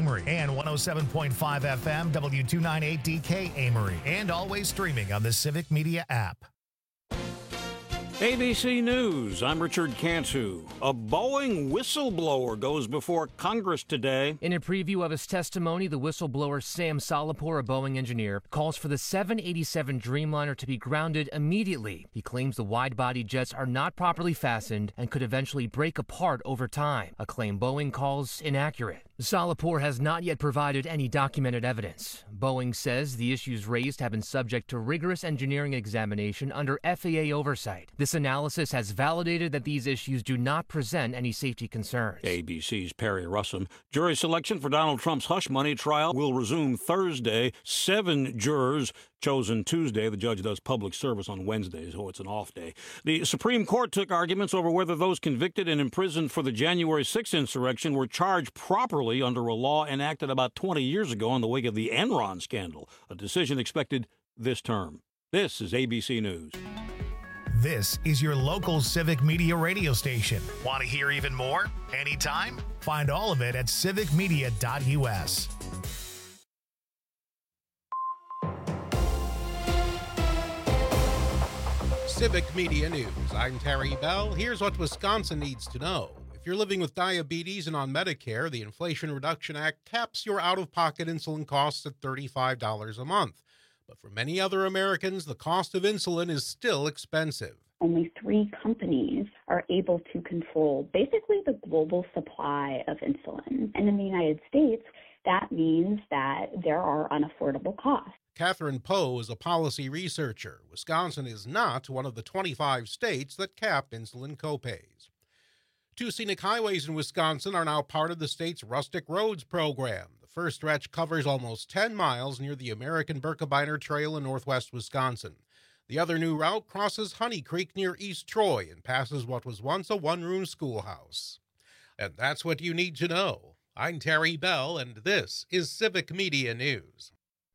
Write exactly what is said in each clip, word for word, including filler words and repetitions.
Amory, and one oh seven point five F M, W two ninety-eight D K Amory, and always streaming on the Civic Media app. A B C News, I'm Richard Cantu. A Boeing whistleblower goes before Congress today. In a preview of his testimony, the whistleblower Sam Solopur, a Boeing engineer, calls for the seven eighty-seven Dreamliner to be grounded immediately. He claims the wide-body jets are not properly fastened and could eventually break apart over time, a claim Boeing calls inaccurate. Solopur has not yet provided any documented evidence. Boeing says the issues raised have been subject to rigorous engineering examination under F A A oversight. This analysis has validated that these issues do not present any safety concerns. A B C's Perry Russom. Jury selection for Donald Trump's hush money trial will resume Thursday. Seven jurors chosen Tuesday. The judge does public service on Wednesdays, so it's an off day. The Supreme Court took arguments over whether those convicted and imprisoned for the January sixth insurrection were charged properly under a law enacted about twenty years ago in the wake of the Enron scandal, a decision expected this term. This is A B C News. This is your local Civic Media radio station. Want to hear even more? Anytime? Find all of it at civic media dot U S. Civic Media News. I'm Terry Bell. Here's what Wisconsin needs to know. If you're living with diabetes and on Medicare, the Inflation Reduction Act caps your out-of-pocket insulin costs at thirty-five dollars a month. But for many other Americans, the cost of insulin is still expensive. Only three companies are able to control basically the global supply of insulin. And in the United States, that means that there are unaffordable costs. Catherine Poe is a policy researcher. Wisconsin is not one of the twenty-five states that cap insulin copays. Two scenic highways in Wisconsin are now part of the state's Rustic Roads program. The first stretch covers almost ten miles near the American Birkebeiner Trail in northwest Wisconsin. The other new route crosses Honey Creek near East Troy and passes what was once a one-room schoolhouse. And that's what you need to know. I'm Terry Bell, and this is Civic Media News.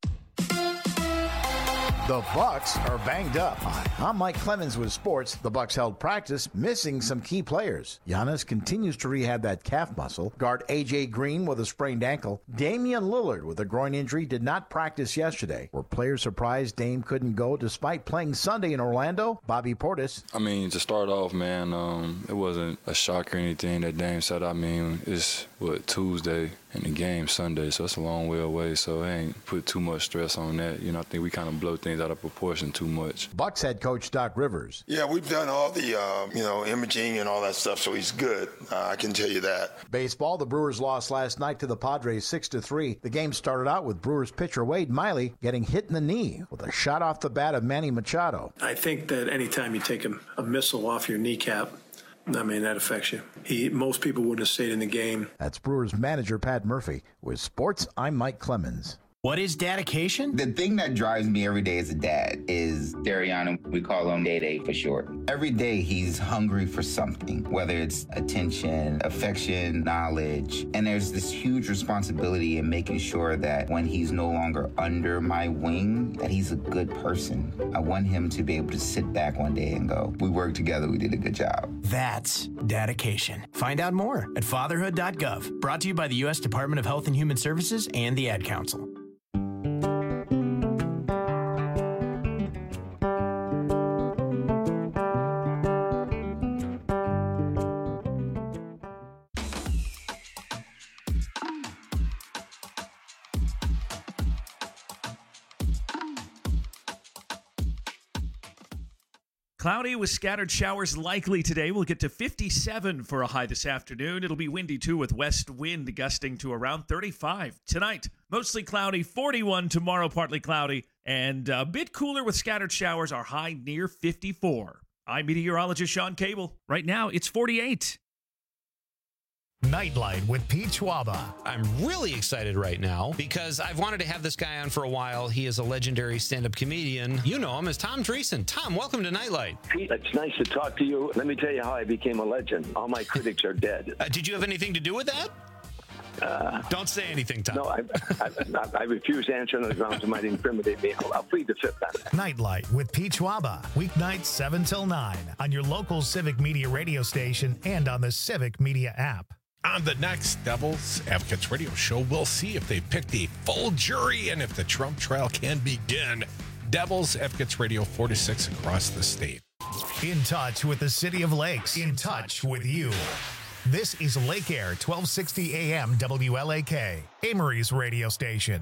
The Bucks are banged up. Hi, I'm Mike Clemens with sports. The Bucks held practice, missing some key players. Giannis continues to rehab that calf muscle. Guard A J Green with a sprained ankle. Damian Lillard with a groin injury did not practice yesterday. Were players surprised Dame couldn't go despite playing Sunday in Orlando? Bobby Portis. I mean, to start off, man, um, it wasn't a shock or anything that Dame said. I mean, it's, what, Tuesday and the game Sunday, so it's a long way away, so I ain't put too much stress on that. You know, I think we kind of blow things out of proportion too much. Bucks head coach Doc Rivers. Yeah, we've done all the, uh, you know, imaging and all that stuff, so he's good. Uh, I can tell you that. Baseball, the Brewers lost last night to the Padres six to three. The game started out with Brewers pitcher Wade Miley getting hit in the knee with a shot off the bat of Manny Machado. I think that anytime you take a, a missile off your kneecap, I mean, that affects you. He, most people wouldn't have stayed in the game. That's Brewers manager Pat Murphy. With sports, I'm Mike Clemens. What is dedication? The thing that drives me every day as a dad is Dariana. We call him Day Day for short. Every day he's hungry for something, whether it's attention, affection, knowledge. And there's this huge responsibility in making sure that when he's no longer under my wing, that he's a good person. I want him to be able to sit back one day and go, we worked together, we did a good job. That's dedication. Find out more at fatherhood dot gov. Brought to you by the U S Department of Health and Human Services and the Ad Council. Cloudy with scattered showers likely today. We'll get to fifty-seven for a high this afternoon. It'll be windy, too, with west wind gusting to around thirty-five. Tonight, mostly cloudy, forty-one. Tomorrow, partly cloudy, and a bit cooler with scattered showers. Our high near fifty-four. I'm meteorologist Sean Cable. Right now, it's forty-eight. Nightlight with Pete Schwaba. I'm really excited right now because I've wanted to have this guy on for a while. He is a legendary stand-up comedian. You know him as Tom Dreesen. Tom, welcome to Nightlight. Pete, it's nice to talk to you. Let me tell you how I became a legend. All my critics are dead. Uh, did you have anything to do with that? Uh, Don't say anything, Tom. No, I, I, I, I refuse to answer on the grounds it might incriminate me. I'll, I'll plead the fifth on that. Nightlight with Pete Schwaba. Weeknights seven till nine on your local Civic Media radio station and on the Civic Media app. On the next Devil's Advocates Radio Show, we'll see if they picked a full jury and if the Trump trial can begin. Devil's Advocates Radio, four to six across the state. In touch with the City of Lakes. In touch with you. This is Lake Air, twelve sixty A M W L A K, Amory's radio station.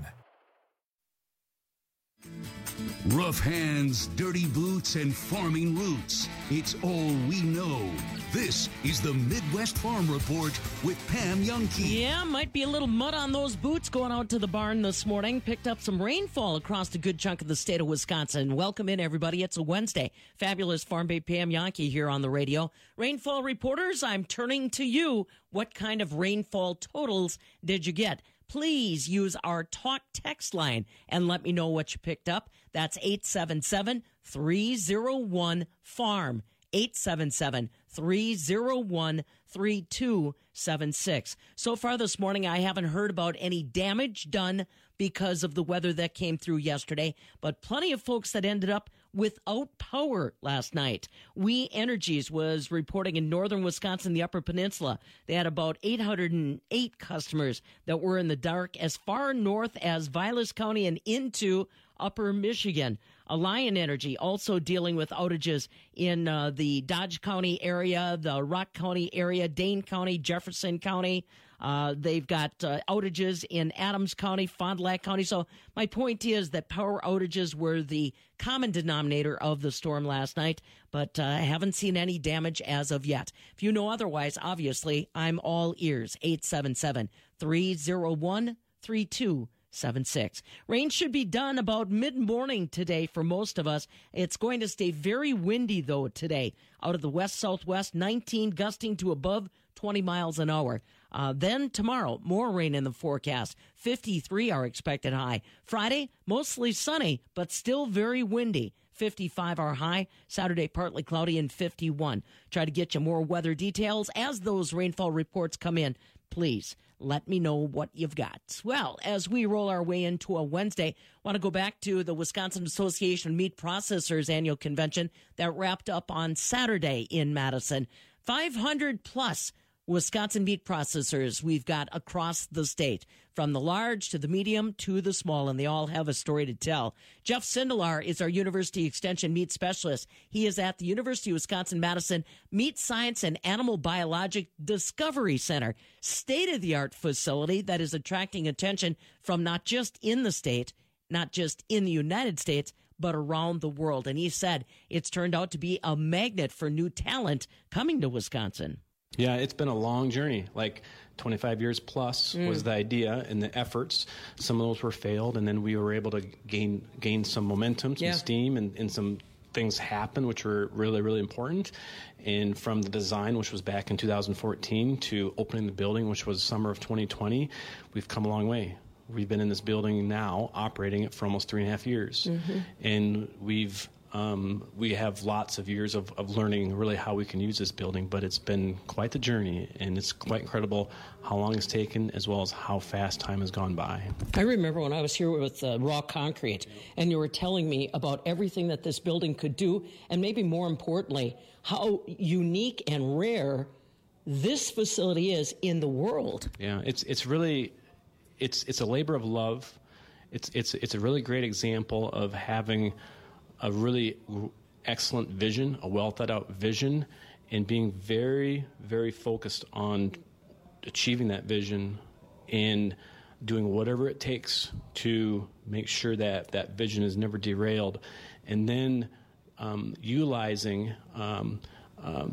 Rough hands, dirty boots, and farming roots. It's all we know. This is the Midwest Farm Report with Pam Youngkey. Yeah, might be a little mud on those boots going out to the barn this morning. Picked up some rainfall across a good chunk of the state of Wisconsin. Welcome in, everybody. It's a Wednesday. Fabulous Farm Babe Pam Youngkey here on the radio. Rainfall reporters, I'm turning to you. What kind of rainfall totals did you get? Please use our talk text line and let me know what you picked up. That's eight seven seven, three oh one, farm. eight seven seven, three oh one, three two seven six. So far this morning, I haven't heard about any damage done because of the weather that came through yesterday, but plenty of folks that ended up without power last night. We Energies was reporting in northern Wisconsin, the Upper Peninsula. They had about eight hundred eight customers that were in the dark as far north as Vilas County and into Upper Michigan. Alliant Energy also dealing with outages in uh, the Dodge County area, the Rock County area, Dane County, Jefferson County. Uh, they've got uh, outages in Adams County, Fond du Lac County. So my point is that power outages were the common denominator of the storm last night, but uh, I haven't seen any damage as of yet. If you know otherwise, obviously, I'm all ears. eight seven seven, three oh one, three two seven six. Rain should be done about mid-morning today for most of us. It's going to stay very windy, though, today. Out of the west-southwest, nineteen gusting to above twenty miles an hour. Uh, then tomorrow, more rain in the forecast. fifty-three our expected high. Friday, mostly sunny, but still very windy. fifty-five our high. Saturday, partly cloudy and fifty-one. Try to get you more weather details as those rainfall reports come in. Please let me know what you've got. Well, as we roll our way into a Wednesday, I want to go back to the Wisconsin Association of Meat Processors annual convention that wrapped up on Saturday in Madison. five hundred plus Wisconsin meat processors we've got across the state, from the large to the medium to the small, and they all have a story to tell. Jeff Sindelar is our University Extension meat specialist. He is at the University of Wisconsin-Madison Meat Science and Animal Biologic Discovery Center, state-of-the-art facility that is attracting attention from not just in the state, not just in the United States, but around the world. And he said it's turned out to be a magnet for new talent coming to Wisconsin. Yeah, it's been a long journey, like twenty-five years plus mm. was the idea and the efforts. Some of those were failed, and then we were able to gain gain some momentum, some yeah. steam, and, and some things happen, which were really, really important. And from the design, which was back in two thousand fourteen, to opening the building, which was summer of twenty twenty, we've come a long way. We've been in this building now, operating it for almost three and a half years. Mm-hmm. And we've Um, we have lots of years of, of learning really how we can use this building, but it's been quite the journey, and it's quite incredible how long it's taken as well as how fast time has gone by. I remember when I was here with uh, raw concrete, and you were telling me about everything that this building could do, and maybe more importantly, how unique and rare this facility is in the world. Yeah, it's it's really, it's it's a labor of love. It's it's it's a really great example of having a really excellent vision, a well thought out vision, and being very, very focused on achieving that vision and doing whatever it takes to make sure that that vision is never derailed. And then um, utilizing um, um,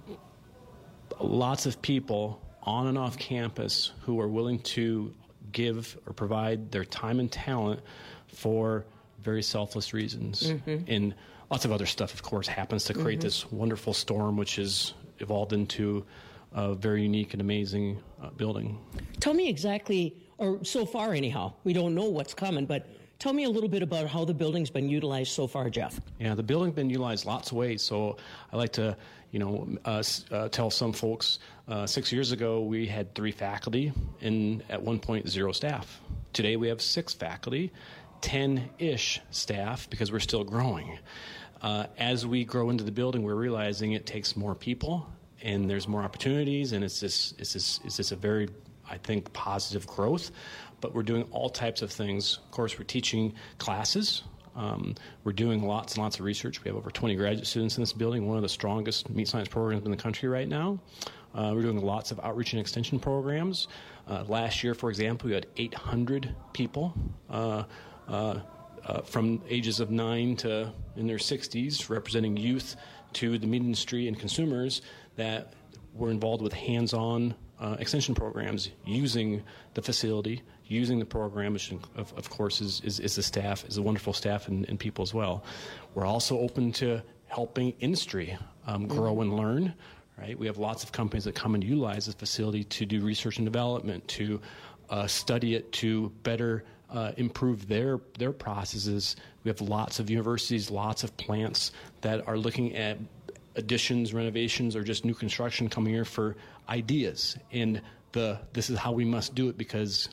lots of people on and off campus who are willing to give or provide their time and talent for very selfless reasons. Mm-hmm. And lots of other stuff, of course, happens to create mm-hmm. this wonderful storm, which has evolved into a very unique and amazing uh, building. Tell me exactly, or so far anyhow, we don't know what's coming, but tell me a little bit about how the building's been utilized so far, Jeff. Yeah, the building's been utilized lots of ways. So I like to, you know, uh, uh, tell some folks, uh, six years ago we had three faculty and at one point zero staff. Today we have six faculty, ten-ish staff, because we're still growing. Uh, as we grow into the building, we're realizing it takes more people, and there's more opportunities, and it's this, it's this, it's this a very I think, positive growth. But we're doing all types of things. Of course, we're teaching classes. Um, we're doing lots and lots of research. We have over twenty graduate students in this building, one of the strongest meat science programs in the country right now. Uh, we're doing lots of outreach and extension programs. Uh, last year, for example, we had eight hundred people uh, uh, uh, from ages of nine to in their sixties, representing youth to the meat industry and consumers that were involved with hands-on uh, extension programs using the facility, using the program, which of, of course is, is, is the staff, is a wonderful staff and, and people as well. We're also open to helping industry um, grow and learn. Right? We have lots of companies that come and utilize this facility to do research and development, to uh, study it, to better uh, improve their their processes. We have lots of universities, lots of plants that are looking at additions, renovations, or just new construction coming here for ideas. And the this is how we must do it because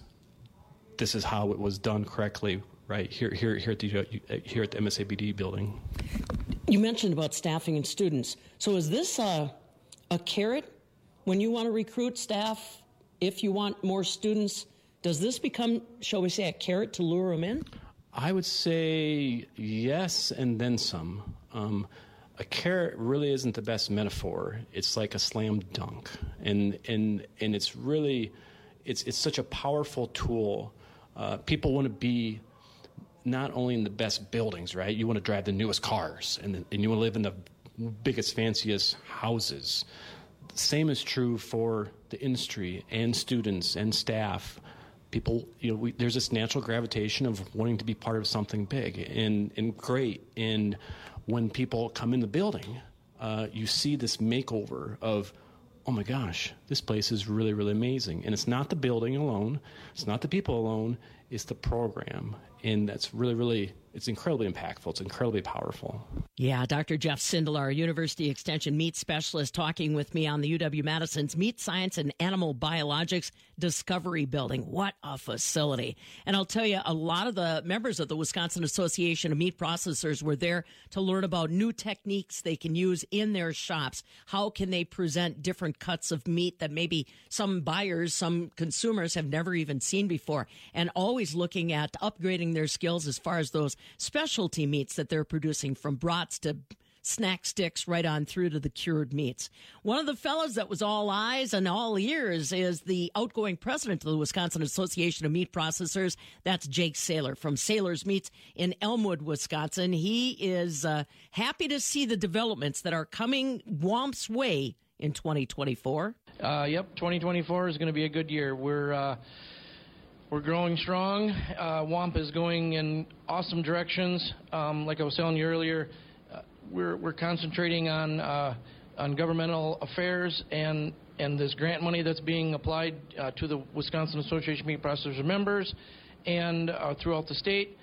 this is how it was done correctly, right here here here at the here at the M S A B D building. You mentioned about staffing and students. So is this a, a carrot when you want to recruit staff? If you want more students, does this become, shall we say, a carrot to lure them in? I would say yes, and then some. Um, a carrot really isn't the best metaphor. It's like a slam dunk, and and and it's really, it's it's such a powerful tool. Uh, people want to be not only in the best buildings, right? You want to drive the newest cars, and and you want to live in the biggest, fanciest houses. Same is true for the industry and students and staff. People, you know, we, there's this natural gravitation of wanting to be part of something big and, and great. And when people come in the building, uh, you see this makeover of, oh my gosh, this place is really, really amazing. And it's not the building alone. It's not the people alone. It's the program. And that's really, really, it's incredibly impactful. It's incredibly powerful. Yeah, Doctor Jeff Sindelar, University Extension meat specialist, talking with me on the U W-Madison's Meat Science and Animal Biologics Discovery Building. What a facility. And I'll tell you, a lot of the members of the Wisconsin Association of Meat Processors were there to learn about new techniques they can use in their shops. How can they present different cuts of meat that maybe some buyers, some consumers have never even seen before, and always looking at upgrading their skills as far as those specialty meats that they're producing, from brats to snack sticks right on through to the cured meats. One of the fellows that was all eyes and all ears is the outgoing president of the Wisconsin Association of Meat Processors. That's Jake Saylor from Saylor's Meats in Elmwood, Wisconsin. He is uh, happy to see the developments that are coming Wamp's way in twenty twenty-four. Uh, yep, twenty twenty-four is going to be a good year. We're uh, We're growing strong. Uh, WAMP is going in awesome directions. Um, like I was telling you earlier, uh, we're we're concentrating on uh, on governmental affairs and and this grant money that's being applied uh, to the Wisconsin Association of Meat Processors members and uh, throughout the state.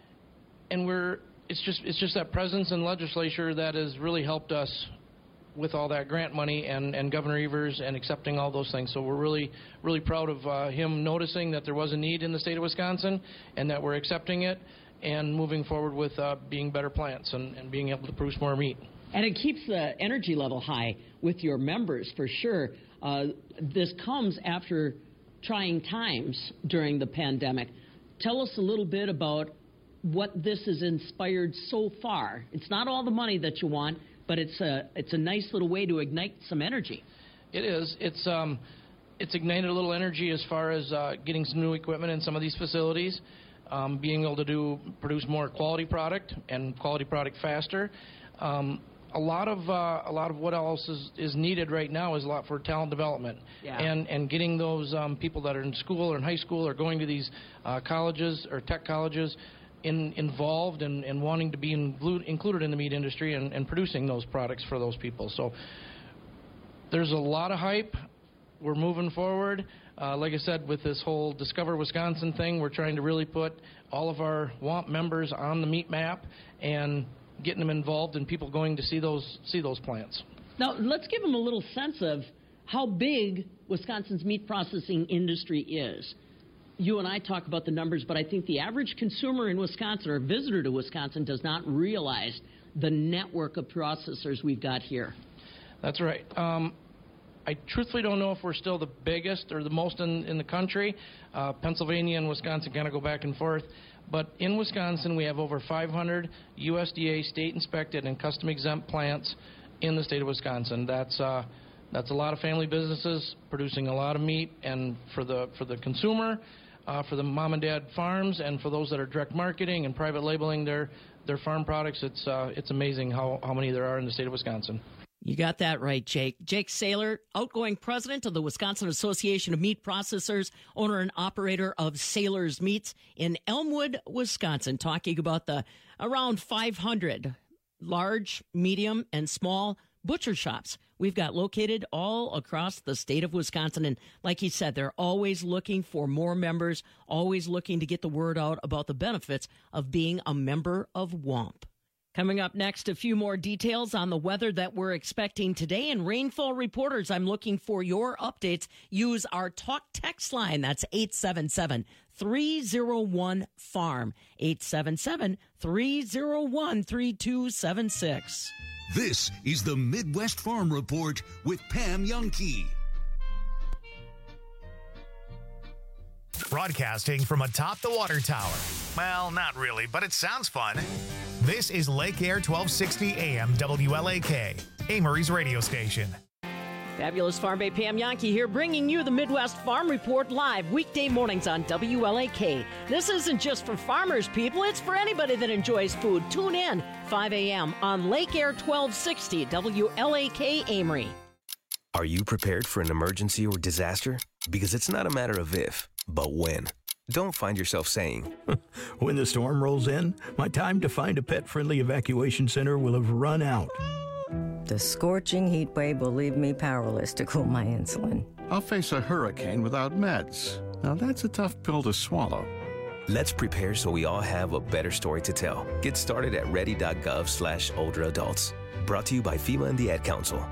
And we're it's just it's just that presence in legislature that has really helped us with all that grant money and, and Governor Evers and accepting all those things. So we're really, really proud of uh, him noticing that there was a need in the state of Wisconsin and that we're accepting it and moving forward with uh, being better plants and, and being able to produce more meat. And it keeps the energy level high with your members, for sure. Uh, this comes after trying times during the pandemic. Tell us a little bit about what this has inspired so far. It's not all the money that you want, but it's a it's a nice little way to ignite some energy. It is. It's um, it's ignited a little energy as far as uh, getting some new equipment in some of these facilities, um, being able to do produce more quality product and quality product faster. Um, a lot of uh, a lot of what else is, is needed right now is a lot for talent development, yeah. and and getting those um, people that are in school or in high school or going to these uh, colleges or tech colleges. In, involved and, and wanting to be include, included in the meat industry and, and producing those products for those people. So there's a lot of hype. We're moving forward. Uh, like I said, with this whole Discover Wisconsin thing, we're trying to really put all of our WAMP members on the meat map and getting them involved and people going to see those see those plants. Now, let's give them a little sense of how big Wisconsin's meat processing industry is. You and I talk about the numbers, but I think the average consumer in Wisconsin or visitor to Wisconsin does not realize the network of processors we've got here. That's right. Um, I truthfully don't know if we're still the biggest or the most in, in the country. Uh, Pennsylvania and Wisconsin kind of go back and forth. But in Wisconsin, we have over five hundred U S D A state-inspected and custom-exempt plants in the state of Wisconsin. That's uh, that's a lot of family businesses producing a lot of meat, and for the for the consumer, uh, for the mom and dad farms, and for those that are direct marketing and private labeling their their farm products, it's uh, it's amazing how, how many there are in the state of Wisconsin. You got that right, Jake. Jake Saylor, outgoing president of the Wisconsin Association of Meat Processors, owner and operator of Saylor's Meats in Elmwood, Wisconsin, talking about the around five hundred large, medium, and small butcher shops we've got located all across the state of Wisconsin. And like he said, they're always looking for more members, always looking to get the word out about the benefits of being a member of W A M P. Coming up next, a few more details on the weather that we're expecting today. And rainfall reporters, I'm looking for your updates. Use our talk text line. That's eight seven seven, three oh one, farm. eight seven seven, three oh one, three two seven six. This is the Midwest Farm Report with Pam Jahnke. Broadcasting from atop the water tower. Well, not really, but it sounds fun. This is Lake Air twelve sixty A M W L A K, Amory's radio station. Fabulous Farm Bay Pam Jahnke here, bringing you the Midwest Farm Report live weekday mornings on W L A K. This isn't just for farmers, people. It's for anybody that enjoys food. Tune in five a m on Lake Air twelve sixty W L A K Amory. Are you prepared for an emergency or disaster? Because it's not a matter of if, but when. Don't find yourself saying, when the storm rolls in, my time to find a pet-friendly evacuation center will have run out. The scorching heat wave will leave me powerless to cool my insulin. I'll face a hurricane without meds. Now that's a tough pill to swallow. Let's prepare so we all have a better story to tell. Get started at ready.gov slash older adults. Brought to you by FEMA and the Ad Council.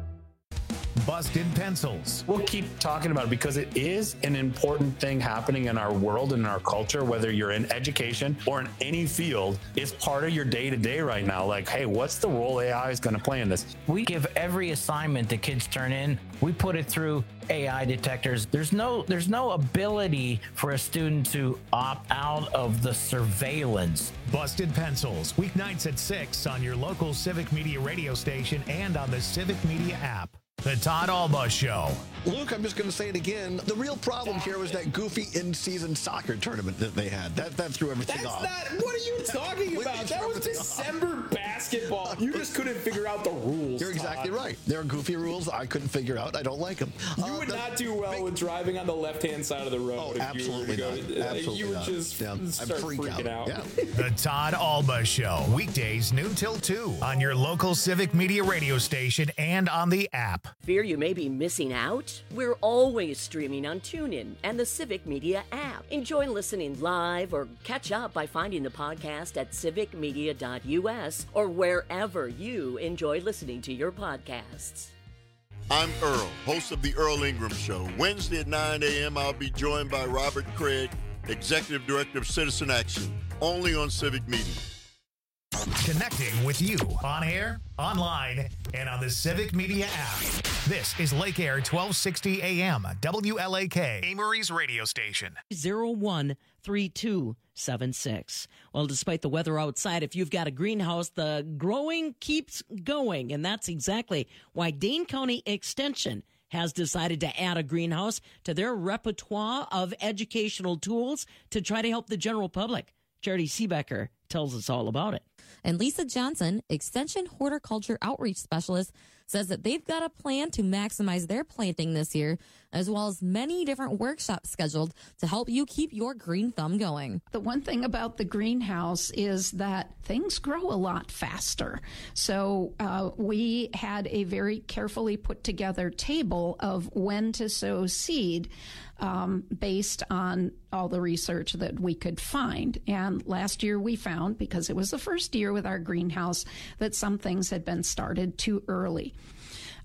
Busted Pencils. We'll keep talking about it because it is an important thing happening in our world and in our culture, whether you're in education or in any field. It's part of your day-to-day right now. Like, hey, what's the role A I is going to play in this? We give every assignment the kids turn in, we put it through A I detectors. There's no there's no ability for a student to opt out of the surveillance. Busted Pencils, weeknights at six on your local Civic Media radio station and on the Civic Media app. The Todd Alba Show. Luke, I'm just going to say it again. The real problem here was that goofy in-season soccer tournament that they had. That that threw everything That's off. Not, what are you talking about? That was December off. basketball. You just couldn't figure out the rules. You're exactly Todd. right. There are goofy rules I couldn't figure out. I don't like them. You uh, would the, not do well big, with driving on the left-hand side of the road. Oh, if absolutely you were not. Go, absolutely You would not. just yeah, start freak freaking out. out. Yeah. The Todd Alba Show, weekdays noon till two on your local Civic Media radio station and on the app. Fear you may be missing out? We're always streaming on TuneIn and the Civic Media app. Enjoy listening live or catch up by finding the podcast at civic media dot u s or wherever you enjoy listening to your podcasts. I'm Earl, host of The Earl Ingram Show. Wednesday at nine a m, I'll be joined by Robert Craig, Executive Director of Citizen Action, only on Civic Media. Connecting with you on air, online, and on the Civic Media app. This is Lake Air twelve sixty A M, W L A K, Amory's radio station. zero one three two seven six. Well, despite the weather outside, if you've got a greenhouse, the growing keeps going. And that's exactly why Dane County Extension has decided to add a greenhouse to their repertoire of educational tools to try to help the general public. Charity Seebecker tells us all about it. And Lisa Johnson, Extension Horticulture Outreach Specialist, says that they've got a plan to maximize their planting this year, as well as many different workshops scheduled to help you keep your green thumb going. The one thing about the greenhouse is that things grow a lot faster. So uh, we had a very carefully put together table of when to sow seed um, based on all the research that we could find. And last year we found, because it was the first year with our greenhouse, that some things had been started too early.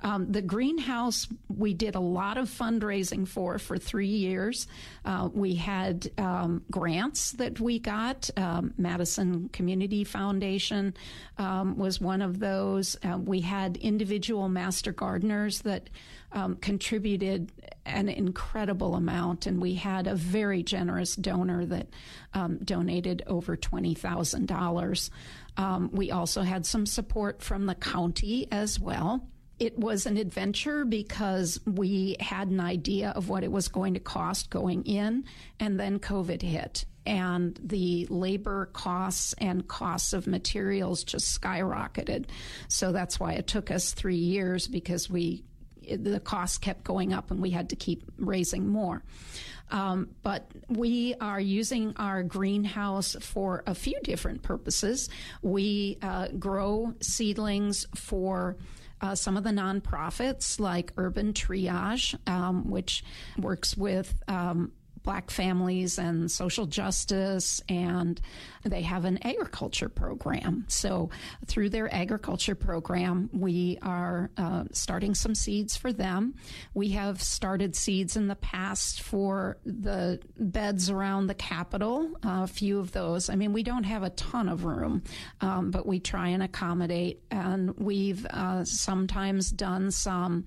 Um, the greenhouse we did a lot of fundraising for for three years. Uh, we had um, grants that we got. Um, Madison Community Foundation um, was one of those. Uh, we had individual master gardeners that um, contributed an incredible amount, and we had a very generous donor that um, donated over twenty thousand dollars. Um, we also had some support from the county as well. It was an adventure because we had an idea of what it was going to cost going in, and then COVID hit. And the labor costs and costs of materials just skyrocketed. So that's why it took us three years because we the costs kept going up and we had to keep raising more. Um, but we are using our greenhouse for a few different purposes. We uh, grow seedlings for Uh, some of the nonprofits like Urban Triage, um, which works with um, Black families and social justice, and they have an agriculture program. So through their agriculture program, we are uh, starting some seeds for them. We have started seeds in the past for the beds around the Capitol, uh, a few of those. I mean, we don't have a ton of room, um, but we try and accommodate. And we've uh, sometimes done some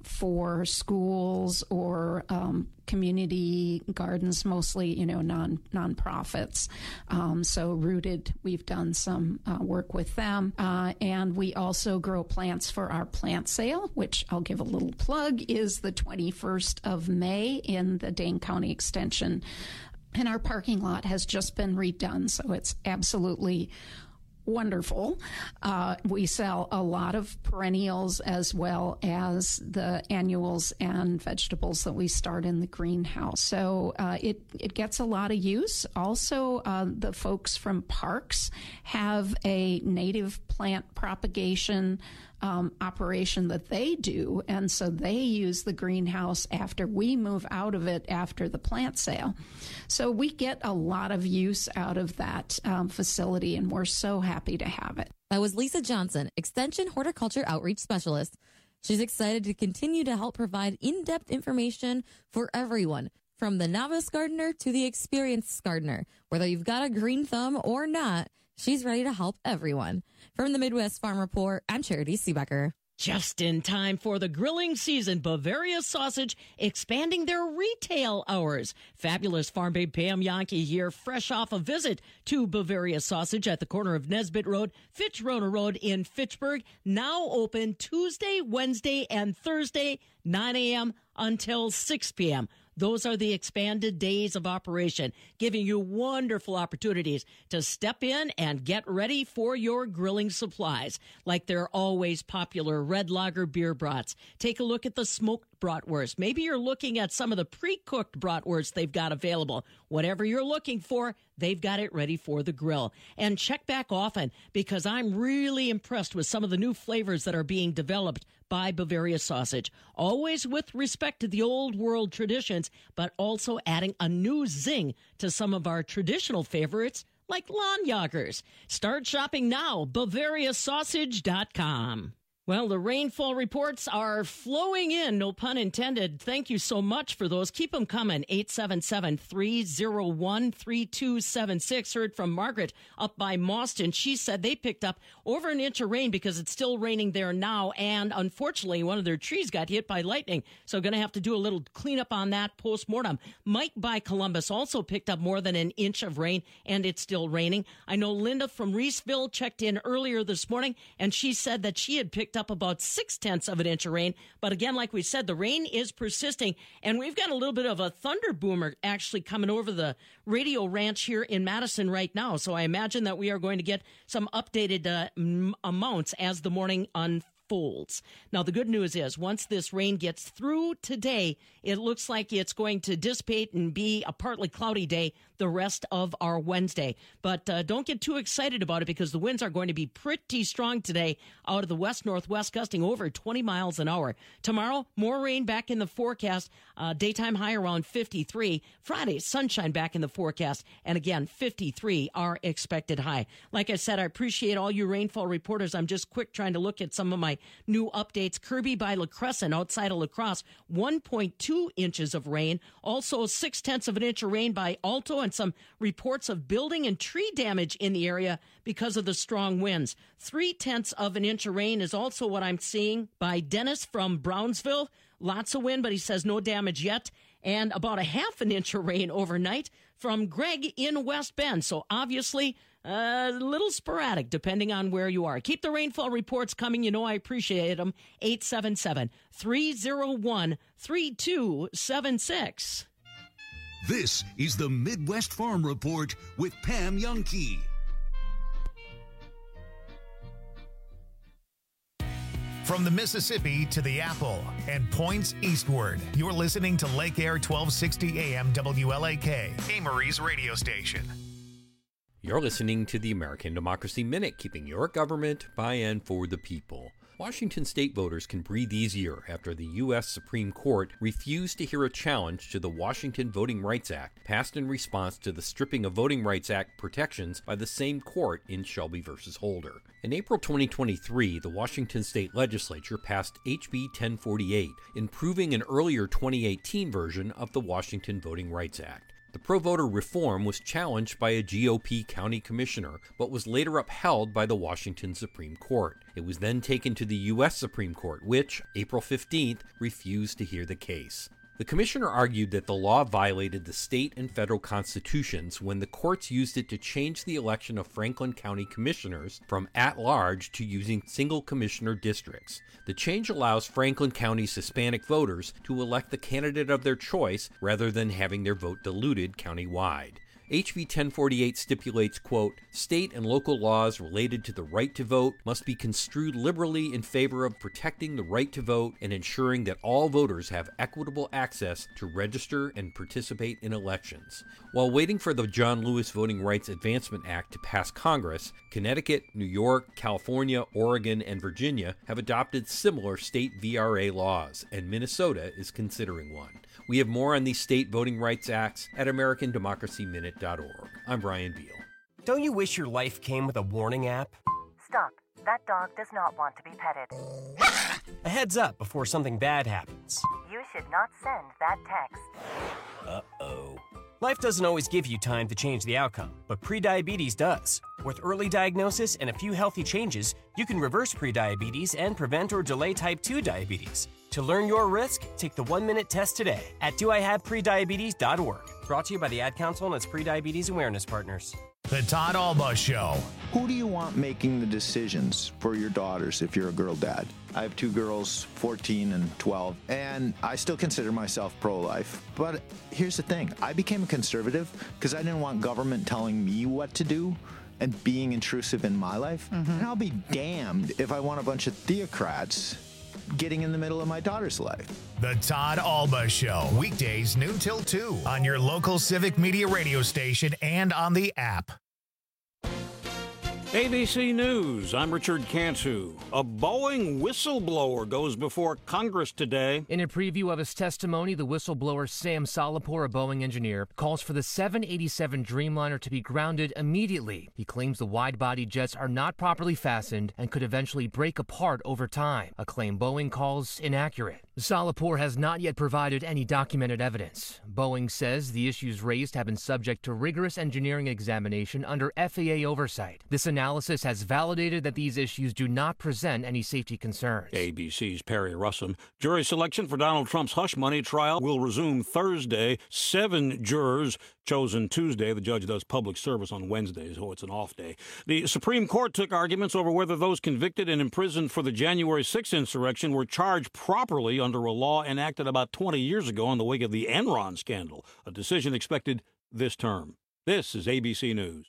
for schools or um, community gardens, mostly, you know, non nonprofits. Um, so Rooted, we've done some uh, work with them. Uh, and we also grow plants for our plant sale, which I'll give a little plug, is the twenty-first of May in the Dane County Extension. And our parking lot has just been redone, so it's absolutely wonderful. Uh, we sell a lot of perennials as well as the annuals and vegetables that we start in the greenhouse. So uh, it, it gets a lot of use. Also, uh, the folks from parks have a native plant propagation Um, operation that they do, and so they use the greenhouse after we move out of it after the plant sale. So we get a lot of use out of that um, facility, and we're so happy to have it. That was Lisa Johnson, Extension Horticulture Outreach Specialist. She's excited to continue to help provide in-depth information for everyone, from the novice gardener to the experienced gardener. Whether you've got a green thumb or not, she's ready to help everyone. From the Midwest Farm Report, I'm Charity Seebecker. Just in time for the grilling season, Bavaria Sausage expanding their retail hours. Fabulous Farm Babe Pam Yankee here, fresh off a visit to Bavaria Sausage at the corner of Nesbitt Road, Fitch-Rona Road in Fitchburg. Now open Tuesday, Wednesday, and Thursday, nine a.m. until six p.m. Those are the expanded days of operation, giving you wonderful opportunities to step in and get ready for your grilling supplies, like their always popular red lager beer brats. Take a look at the smoked bratwurst. Maybe you're looking at some of the pre-cooked bratwurst they've got available. Whatever you're looking for, they've got it ready for the grill. And check back often, because I'm really impressed with some of the new flavors that are being developed by Bavaria Sausage, always with respect to the old world traditions, but also adding a new zing to some of our traditional favorites like lawnjagers. Start shopping now, Bavaria Sausage dot com. Well, the rainfall reports are flowing in, no pun intended. Thank you so much for those. Keep them coming. eight seven seven, three oh one, three two seven six. Heard from Margaret up by Mauston. She said they picked up over an inch of rain because it's still raining there now. And unfortunately, one of their trees got hit by lightning. So going to have to do a little cleanup on that post-mortem. Mike by Columbus also picked up more than an inch of rain, and it's still raining. I know Linda from Reeseville checked in earlier this morning, and she said that she had picked up about six tenths of an inch of rain. But again, like we said, the rain is persisting, and we've got a little bit of a thunder boomer actually coming over the radio ranch here in Madison right now. So I imagine that we are going to get some updated uh, m- amounts as the morning unfolds. Folds. Now, the good news is once this rain gets through today, it looks like it's going to dissipate and be a partly cloudy day the rest of our Wednesday. But uh, don't get too excited about it because the winds are going to be pretty strong today out of the west-northwest, gusting over twenty miles an hour. Tomorrow, more rain back in the forecast. Uh, daytime high around fifty-three. Friday, sunshine back in the forecast. And again, fifty-three our expected high. Like I said, I appreciate all you rainfall reporters. I'm just quick trying to look at some of my new updates. Kirby by La Crescent outside of La Crosse, one point two inches of rain. Also, six tenths of an inch of rain by Alto, and some reports of building and tree damage in the area because of the strong winds. Three tenths of an inch of rain is also what I'm seeing by Dennis from Brownsville. Lots of wind, but he says no damage yet. And about a half an inch of rain overnight from Greg in West Bend. So obviously a little sporadic depending on where you are. Keep the rainfall reports coming. You know I appreciate them. eight seven seven, three oh one, three two seven six. This is the Midwest Farm Report with Pam Youngkey. From the Mississippi to the Apple and points eastward, you're listening to Lake Air twelve sixty A M W L A K, Amory's radio station. You're listening to the American Democracy Minute, keeping your government by and for the people. Washington state voters can breathe easier after the U S Supreme Court refused to hear a challenge to the Washington Voting Rights Act, passed in response to the stripping of Voting Rights Act protections by the same court in Shelby versus Holder. In April twenty twenty-three, the Washington state legislature passed H B ten forty-eight, improving an earlier twenty eighteen version of the Washington Voting Rights Act. The pro-voter reform was challenged by a G O P county commissioner, but was later upheld by the Washington Supreme Court. It was then taken to the U S Supreme Court, which, April fifteenth, refused to hear the case. The commissioner argued that the law violated the state and federal constitutions when the courts used it to change the election of Franklin County commissioners from at-large to using single commissioner districts. The change allows Franklin County's Hispanic voters to elect the candidate of their choice rather than having their vote diluted countywide. H B ten forty-eight stipulates, quote, state and local laws related to the right to vote must be construed liberally in favor of protecting the right to vote and ensuring that all voters have equitable access to register and participate in elections. While waiting for the John Lewis Voting Rights Advancement Act to pass Congress, Connecticut, New York, California, Oregon, and Virginia have adopted similar state V R A laws, and Minnesota is considering one. We have more on these state voting rights acts at American Democracy Minute dot org. I'm Brian Beal. Don't you wish your life came with a warning app? Stop. That dog does not want to be petted. A heads up before something bad happens. You should not send that text. Uh-oh. Life doesn't always give you time to change the outcome, but prediabetes does. With early diagnosis and a few healthy changes, you can reverse prediabetes and prevent or delay type two diabetes. To learn your risk, take the one-minute test today at do I have prediabetes dot org. Brought to you by the Ad Council and its prediabetes awareness partners. The Todd Alba Show. Who do you want making the decisions for your daughters if you're a girl dad? I have two girls, fourteen and twelve, and I still consider myself pro-life. But here's the thing. I became a conservative because I didn't want government telling me what to do and being intrusive in my life. Mm-hmm. And I'll be damned if I want a bunch of theocrats getting in the middle of my daughter's life. The Todd Alba Show, weekdays noon till two on your local Civic Media radio station and on the app. A B C News, I'm Richard Cantu. A Boeing whistleblower goes before Congress today. In a preview of his testimony, the whistleblower Sam Solopur, a Boeing engineer, calls for the seven eighty-seven Dreamliner to be grounded immediately. He claims the wide-body jets are not properly fastened and could eventually break apart over time, a claim Boeing calls inaccurate. Solopur has not yet provided any documented evidence. Boeing says the issues raised have been subject to rigorous engineering examination under F A A oversight. This analysis has validated that these issues do not present any safety concerns. A B C's Perry Russum. Jury selection for Donald Trump's hush money trial will resume Thursday. Seven jurors chosen Tuesday. The judge does public service on Wednesdays, so it's an off day. The Supreme Court took arguments over whether those convicted and imprisoned for the January sixth insurrection were charged properly under a law enacted about twenty years ago in the wake of the Enron scandal, a decision expected this term. This is A B C News.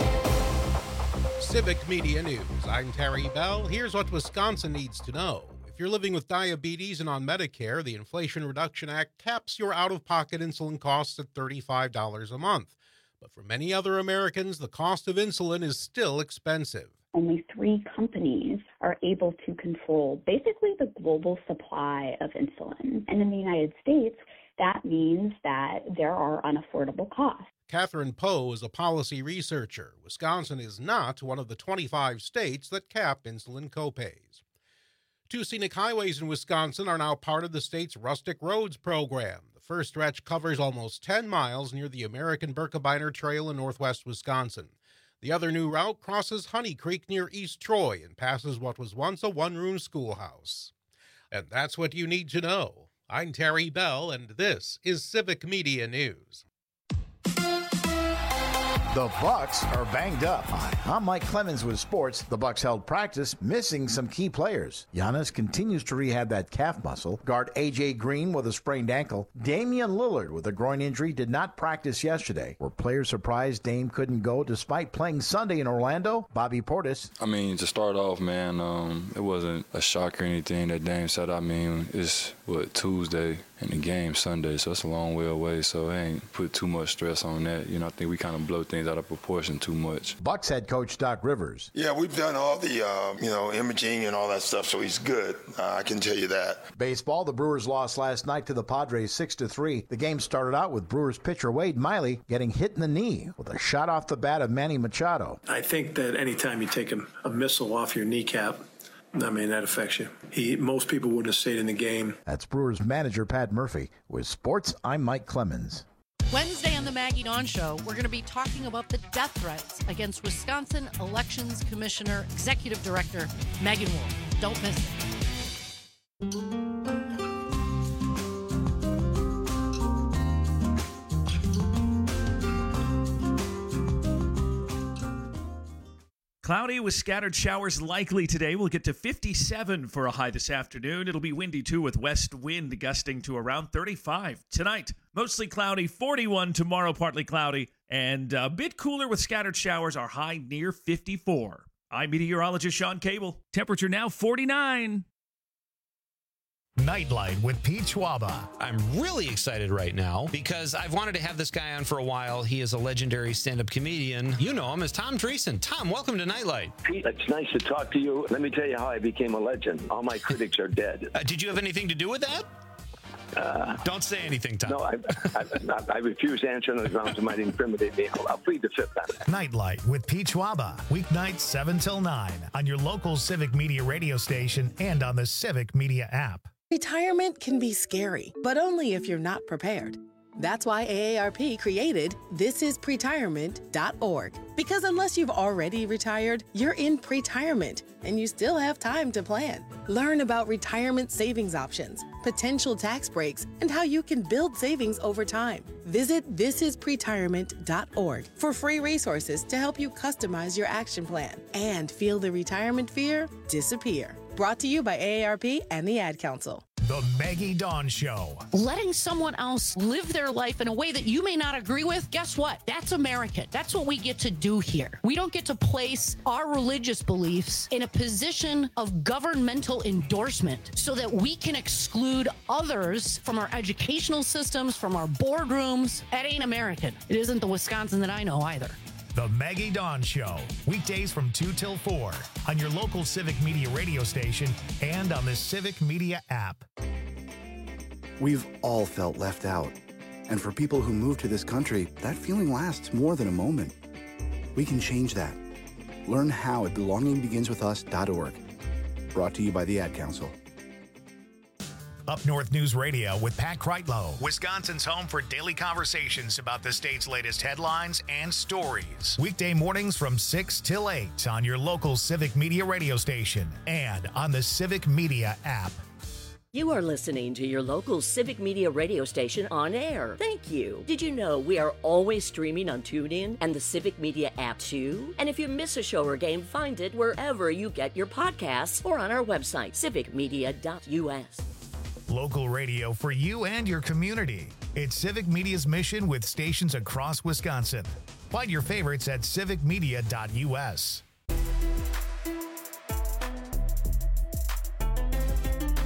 Civic Media News. I'm Terry Bell. Here's what Wisconsin needs to know. If If you're living with diabetes and on Medicare, the Inflation Reduction Act caps your out-of-pocket insulin costs at thirty-five dollars a month. But for many other Americans, the cost of insulin is still expensive. Only three companies are able to control basically the global supply of insulin. And in the United States, that means that there are unaffordable costs. Catherine Poe is a policy researcher. Wisconsin is not one of the twenty-five states that cap insulin copays. Two scenic highways in Wisconsin are now part of the state's Rustic Roads program. The first stretch covers almost ten miles near the American Birkebeiner Trail in northwest Wisconsin. The other new route crosses Honey Creek near East Troy and passes what was once a one-room schoolhouse. And that's what you need to know. I'm Terry Bell, and this is Civic Media News. The Bucks are banged up. Hi, I'm Mike Clemens with sports. The Bucks held practice, missing some key players. Giannis continues to rehab that calf muscle. Guard A J Green with a sprained ankle. Damian Lillard with a groin injury did not practice yesterday. Were players surprised Dame couldn't go despite playing Sunday in Orlando? Bobby Portis. I mean, to start off, man, um, it wasn't a shock or anything that Dame said. I mean, it's, what, Tuesday and the game Sunday, so it's a long way away, so I ain't put too much stress on that. You know, I think we kind of blow things out of proportion too much. Bucks head coach Doc Rivers. Yeah, we've done all the, uh, you know, imaging and all that stuff, so he's good. Uh, I can tell you that. Baseball, the Brewers lost last night to the Padres six to three. The game started out with Brewers pitcher Wade Miley getting hit in the knee with a shot off the bat of Manny Machado. I think that anytime you take a, a missile off your kneecap, I mean, that affects you. He, most people wouldn't have stayed in the game. That's Brewers manager Pat Murphy. With sports, I'm Mike Clemens. Wednesday on the Maggie Dawn Show, we're going to be talking about the death threats against Wisconsin Elections Commissioner Executive Director Megan Wolf. Don't miss it. Cloudy with scattered showers likely today. We'll get to fifty-seven for a high this afternoon. It'll be windy, too, with west wind gusting to around thirty-five. Tonight, mostly cloudy, forty-one tomorrow, partly cloudy, and a bit cooler with scattered showers. Our high near fifty-four. I'm meteorologist Sean Cable. Temperature now forty-nine. Nightlight with Pete Schwaba. I'm really excited right now because I've wanted to have this guy on for a while. He is a legendary stand-up comedian. You know him as Tom Dreesen. Tom, welcome to Nightlight. Pete, it's nice to talk to you. Let me tell you how I became a legend. All my critics are dead. Uh, did you have anything to do with that? Uh, Don't say anything, Tom. No, I, I, I, I refuse to answer on the grounds it might incriminate me. I'll, I'll plead the fifth on it. Nightlight with Pete Schwaba. Weeknights seven till nine on your local Civic Media radio station and on the Civic Media app. Retirement can be scary, but only if you're not prepared. That's why A A R P created this is pretirement dot org. Because unless you've already retired, you're in pretirement, and you still have time to plan. Learn about retirement savings options, potential tax breaks, and how you can build savings over time. Visit this is pretirement dot org for free resources to help you customize your action plan and feel the retirement fear disappear. Brought to you by A A R P and the Ad Council. The Maggie Dawn Show. Letting someone else live their life in a way that you may not agree with, guess what? That's American. That's what we get to do here. We don't get to place our religious beliefs in a position of governmental endorsement so that we can exclude others from our educational systems, from our boardrooms. That ain't American. It isn't the Wisconsin that I know either. The Maggie Dawn Show, weekdays from two till four on your local Civic Media radio station and on the Civic Media app. We've all felt left out. And for people who move to this country, that feeling lasts more than a moment. We can change that. Learn how at belonging begins with us dot org. Brought to you by the Ad Council. Up North News Radio with Pat Kreitlow, Wisconsin's home for daily conversations about the state's latest headlines and stories. Weekday mornings from six till eight on your local Civic Media radio station and on the Civic Media app. You are listening to your local Civic Media radio station on air. Thank you. Did you know we are always streaming on TuneIn and the Civic Media app too? And if you miss a show or game, find it wherever you get your podcasts or on our website, civic media dot u s. Local radio for you and your community. It's Civic Media's mission with stations across Wisconsin. Find your favorites at civic media dot u s.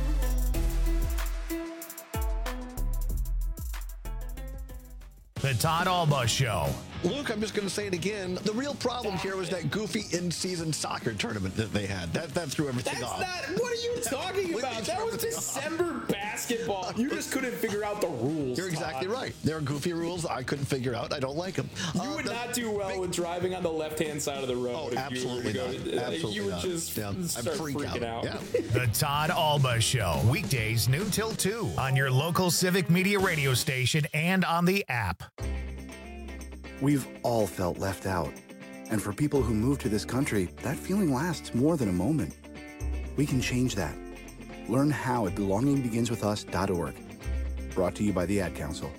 The Todd Alba Show. Luke, I'm just going to say it again. The real problem here was that goofy in-season soccer tournament that they had. That that threw everything That's off. not. What are you talking about? That was December basketball. You just couldn't figure out the rules. You're exactly Todd. right. There are goofy rules I couldn't figure out. I don't like them. You Uh, would the not do well with driving on the left-hand side of the road. Oh, if absolutely you were to not. go, Absolutely You would not. just Yeah, I'd start freak freaking out. out. Yeah. The Todd Alba Show. Weekdays noon till two on your local Civic Media radio station and on the app. We've all felt left out. And for people who move to this country, that feeling lasts more than a moment. We can change that. Learn how at belonging begins with us dot org. Brought to you by the Ad Council.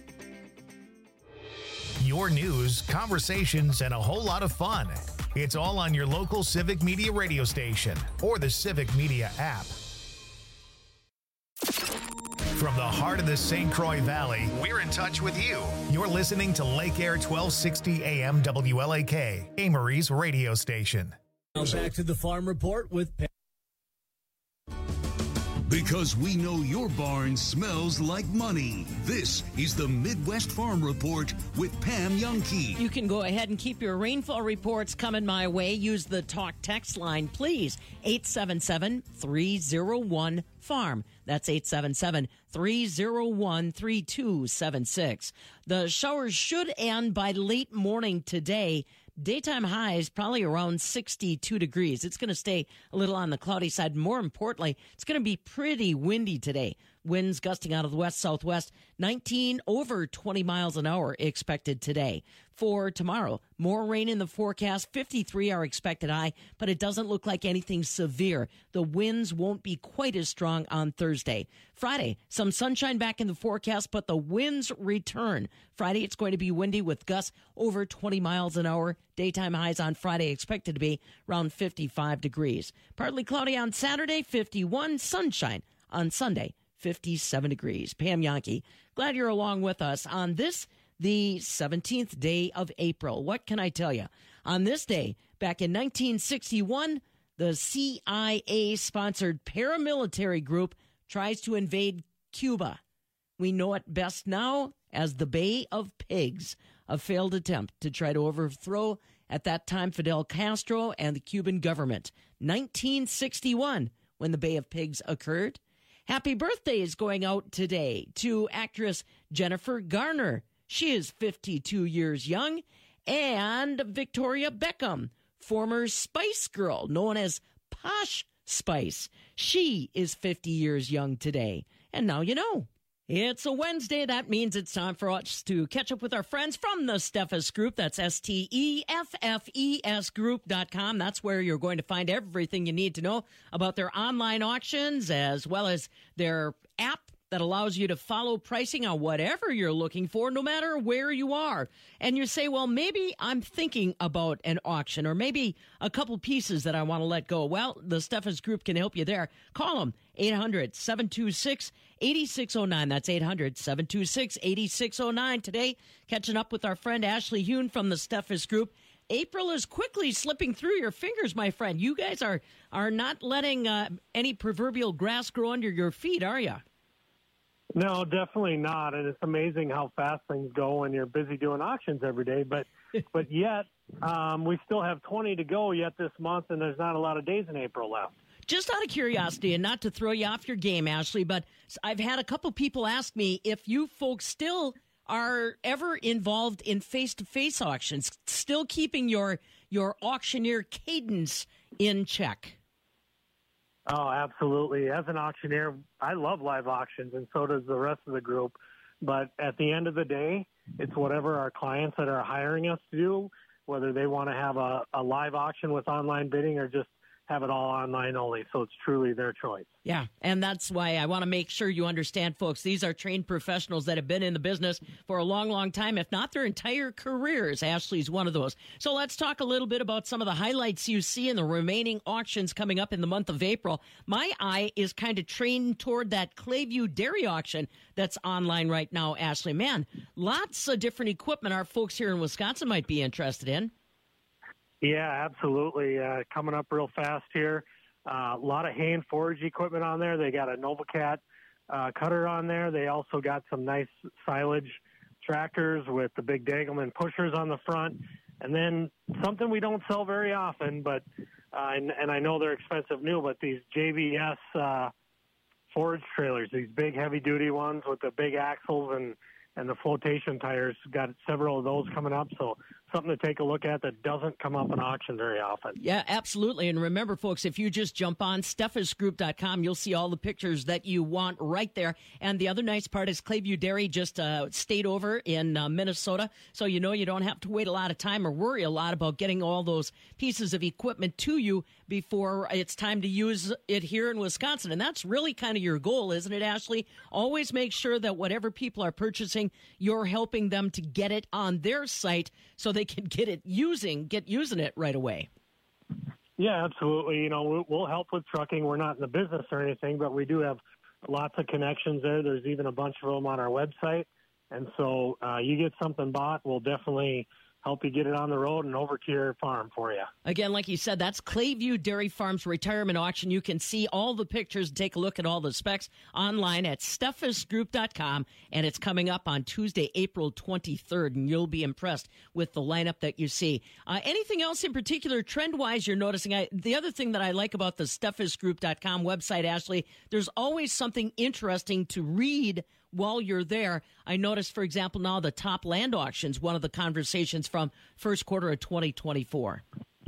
Your news, conversations, and a whole lot of fun. It's all on your local Civic Media radio station or the Civic Media app. From the heart of the Saint Croix Valley, we're in touch with you. You're listening to Lake Air twelve sixty A M W L A K, Amory's radio station. Now back to the Farm Report with Pam. Because we know your barn smells like money. This is the Midwest Farm Report with Pam Youngkey. You can go ahead and keep your rainfall reports coming my way. Use the talk text line, please. eight seven seven, three oh one, farm. That's eight seven seven, three oh one, three two seven six. The showers should end by late morning today. Daytime highs probably around sixty-two degrees. It's going to stay a little on the cloudy side. More importantly, it's going to be pretty windy today. Winds gusting out of the west-southwest, nineteen over twenty miles an hour expected today. For tomorrow, more rain in the forecast. fifty-three are expected high, but it doesn't look like anything severe. The winds won't be quite as strong on Thursday. Friday, some sunshine back in the forecast, but the winds return. Friday, it's going to be windy with gusts over twenty miles an hour. Daytime highs on Friday expected to be around fifty-five degrees. Partly cloudy on Saturday, fifty-one. Sunshine on Sunday, fifty-seven degrees. Pam Youngkey, glad you're along with us on this, the seventeenth day of April. What can I tell you? On this day, back in nineteen sixty-one, the C I A-sponsored paramilitary group tries to invade Cuba. We know it best now as the Bay of Pigs, a failed attempt to try to overthrow, at that time, Fidel Castro and the Cuban government. nineteen sixty-one, when the Bay of Pigs occurred. Happy birthdays going out today to actress Jennifer Garner. She is fifty-two years young. And Victoria Beckham, former Spice Girl, known as Posh Spice. She is fifty years young today. And now you know. It's a Wednesday. That means it's time for us to catch up with our friends from the Steffes Group. That's S T E F F E S group dot com. That's where you're going to find everything you need to know about their online auctions, as well as their app that allows you to follow pricing on whatever you're looking for, no matter where you are. And you say, well, maybe I'm thinking about an auction, or maybe a couple pieces that I want to let go. Well, the Steffes Group can help you there. Call them, eight hundred, seven two six, eight six zero nine. That's eight hundred, seven two six, eight six zero nine. Today, catching up with our friend Ashley Hune from the Steffes Group. April is quickly slipping through your fingers, my friend. You guys are, are not letting uh, any proverbial grass grow under your feet, are you? No, definitely not. And it's amazing how fast things go when you're busy doing auctions every day. But but yet, um, we still have twenty to go yet this month, and there's not a lot of days in April left. Just out of curiosity, and not to throw you off your game, Ashley, but I've had a couple people ask me if you folks still are ever involved in face-to-face auctions, still keeping your your auctioneer cadence in check. Oh, absolutely. As an auctioneer, I love live auctions, and so does the rest of the group. But at the end of the day, it's whatever our clients that are hiring us to do, whether they want to have a, a live auction with online bidding or just have it all online only. So it's truly their choice. Yeah, and that's why I want to make sure you understand, folks. These are trained professionals that have been in the business for a long, long time, if not their entire careers. Ashley's one of those. So let's talk a little bit about some of the highlights you see in the remaining auctions coming up in the month of April. My eye is kind of trained toward that Clayview Dairy auction that's online right now, Ashley. Man, lots of different equipment our folks here in Wisconsin might be interested in. Yeah, absolutely. Uh, coming up real fast here. Uh, a lot of hay and forage equipment on there. They got a NovaCat uh, cutter on there. They also got some nice silage tractors with the big Degelman pushers on the front. And then something we don't sell very often, but uh, and, and I know they're expensive new, but these J B S uh, forage trailers, these big heavy-duty ones with the big axles and, and the flotation tires, got several of those coming up. So something to take a look at that doesn't come up in auction very often. Yeah, absolutely. And remember, folks, if you just jump on steffes group dot com, you'll see all the pictures that you want right there. And the other nice part is Clayview Dairy just uh, stayed over in uh, Minnesota, so you know you don't have to wait a lot of time or worry a lot about getting all those pieces of equipment to you before it's time to use it here in Wisconsin. And that's really kind of your goal, isn't it, Ashley? Always make sure that whatever people are purchasing, you're helping them to get it on their site so they can get it using, get using it right away. Yeah, absolutely. You know, we'll help with trucking. We're not in the business or anything, but we do have lots of connections there. There's even a bunch of them on our website. And so uh, you get something bought, we'll definitely help you get it on the road and over to your farm for you. Again, like you said, that's Clayview Dairy Farms Retirement Auction. You can see all the pictures and take a look at all the specs online at steffes group dot com, and it's coming up on Tuesday, April twenty-third, and you'll be impressed with the lineup that you see. Uh, anything else in particular, trend-wise, you're noticing? I, the other thing that I like about the steffes group dot com website, Ashley, there's always something interesting to read while you're there. I noticed, for example, now the top land auctions, one of the conversations from first quarter of twenty twenty-four.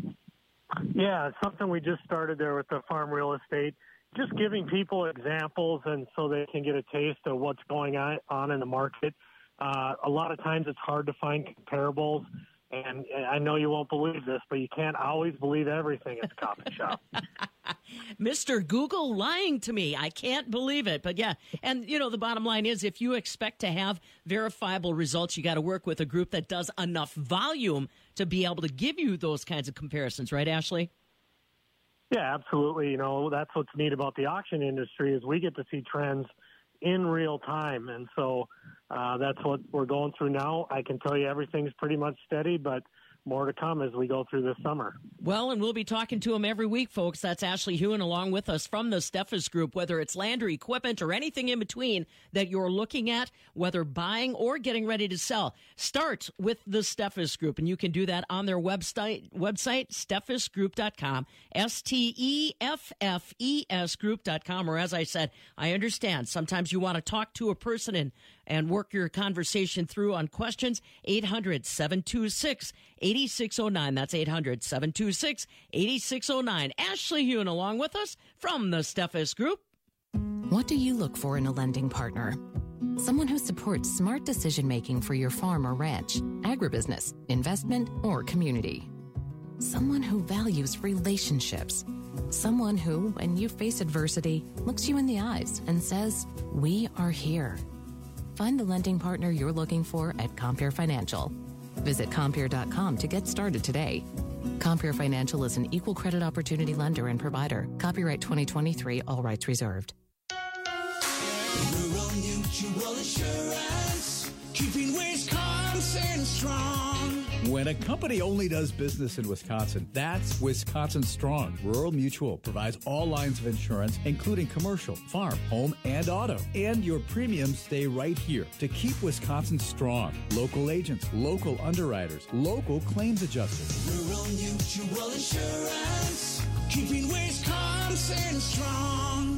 Yeah, it's something we just started there with the farm real estate, just giving people examples and so they can get a taste of what's going on, on in the market. Uh, a lot of times it's hard to find comparables, and, and I know you won't believe this, but you can't always believe everything at the coffee shop. Mister Google lying to me. I can't believe it. But yeah, and you know, the bottom line is if you expect to have verifiable results, you got to work with a group that does enough volume to be able to give you those kinds of comparisons, right, Ashley? Yeah, absolutely. You know, that's what's neat about the auction industry is we get to see trends in real time. And so uh, that's what we're going through now. I can tell you everything's pretty much steady, but more to come as we go through this summer. Well, and we'll be talking to him every week, folks. That's Ashley Hewen along with us from the Steffes Group, whether it's land or equipment or anything in between that you're looking at, whether buying or getting ready to sell. Start with the Steffes Group, and you can do that on their website, website steffes group dot com, S T E F F E S group dot com, or as I said, I understand sometimes you want to talk to a person and and work your conversation through on questions. Eight hundred, seven two six, eight six zero nine. That's eight hundred, seven two six, eight six zero nine. Ashley Hewen along with us from the Steffes Group. What do you look for in a lending partner? Someone who supports smart decision-making for your farm or ranch, agribusiness, investment, or community. Someone who values relationships. Someone who, when you face adversity, looks you in the eyes and says, "We are here." Find the lending partner you're looking for at Compeer Financial. Visit compeer dot com to get started today. Compeer Financial is an equal credit opportunity lender and provider. Copyright twenty twenty-three, all rights reserved. Rural Mutual Insurance, keeping Wisconsin strong. When a company only does business in Wisconsin, that's Wisconsin Strong. Rural Mutual provides all lines of insurance, including commercial, farm, home, and auto. And your premiums stay right here to keep Wisconsin strong. Local agents, local underwriters, local claims adjusters. Rural Mutual Insurance, keeping Wisconsin strong.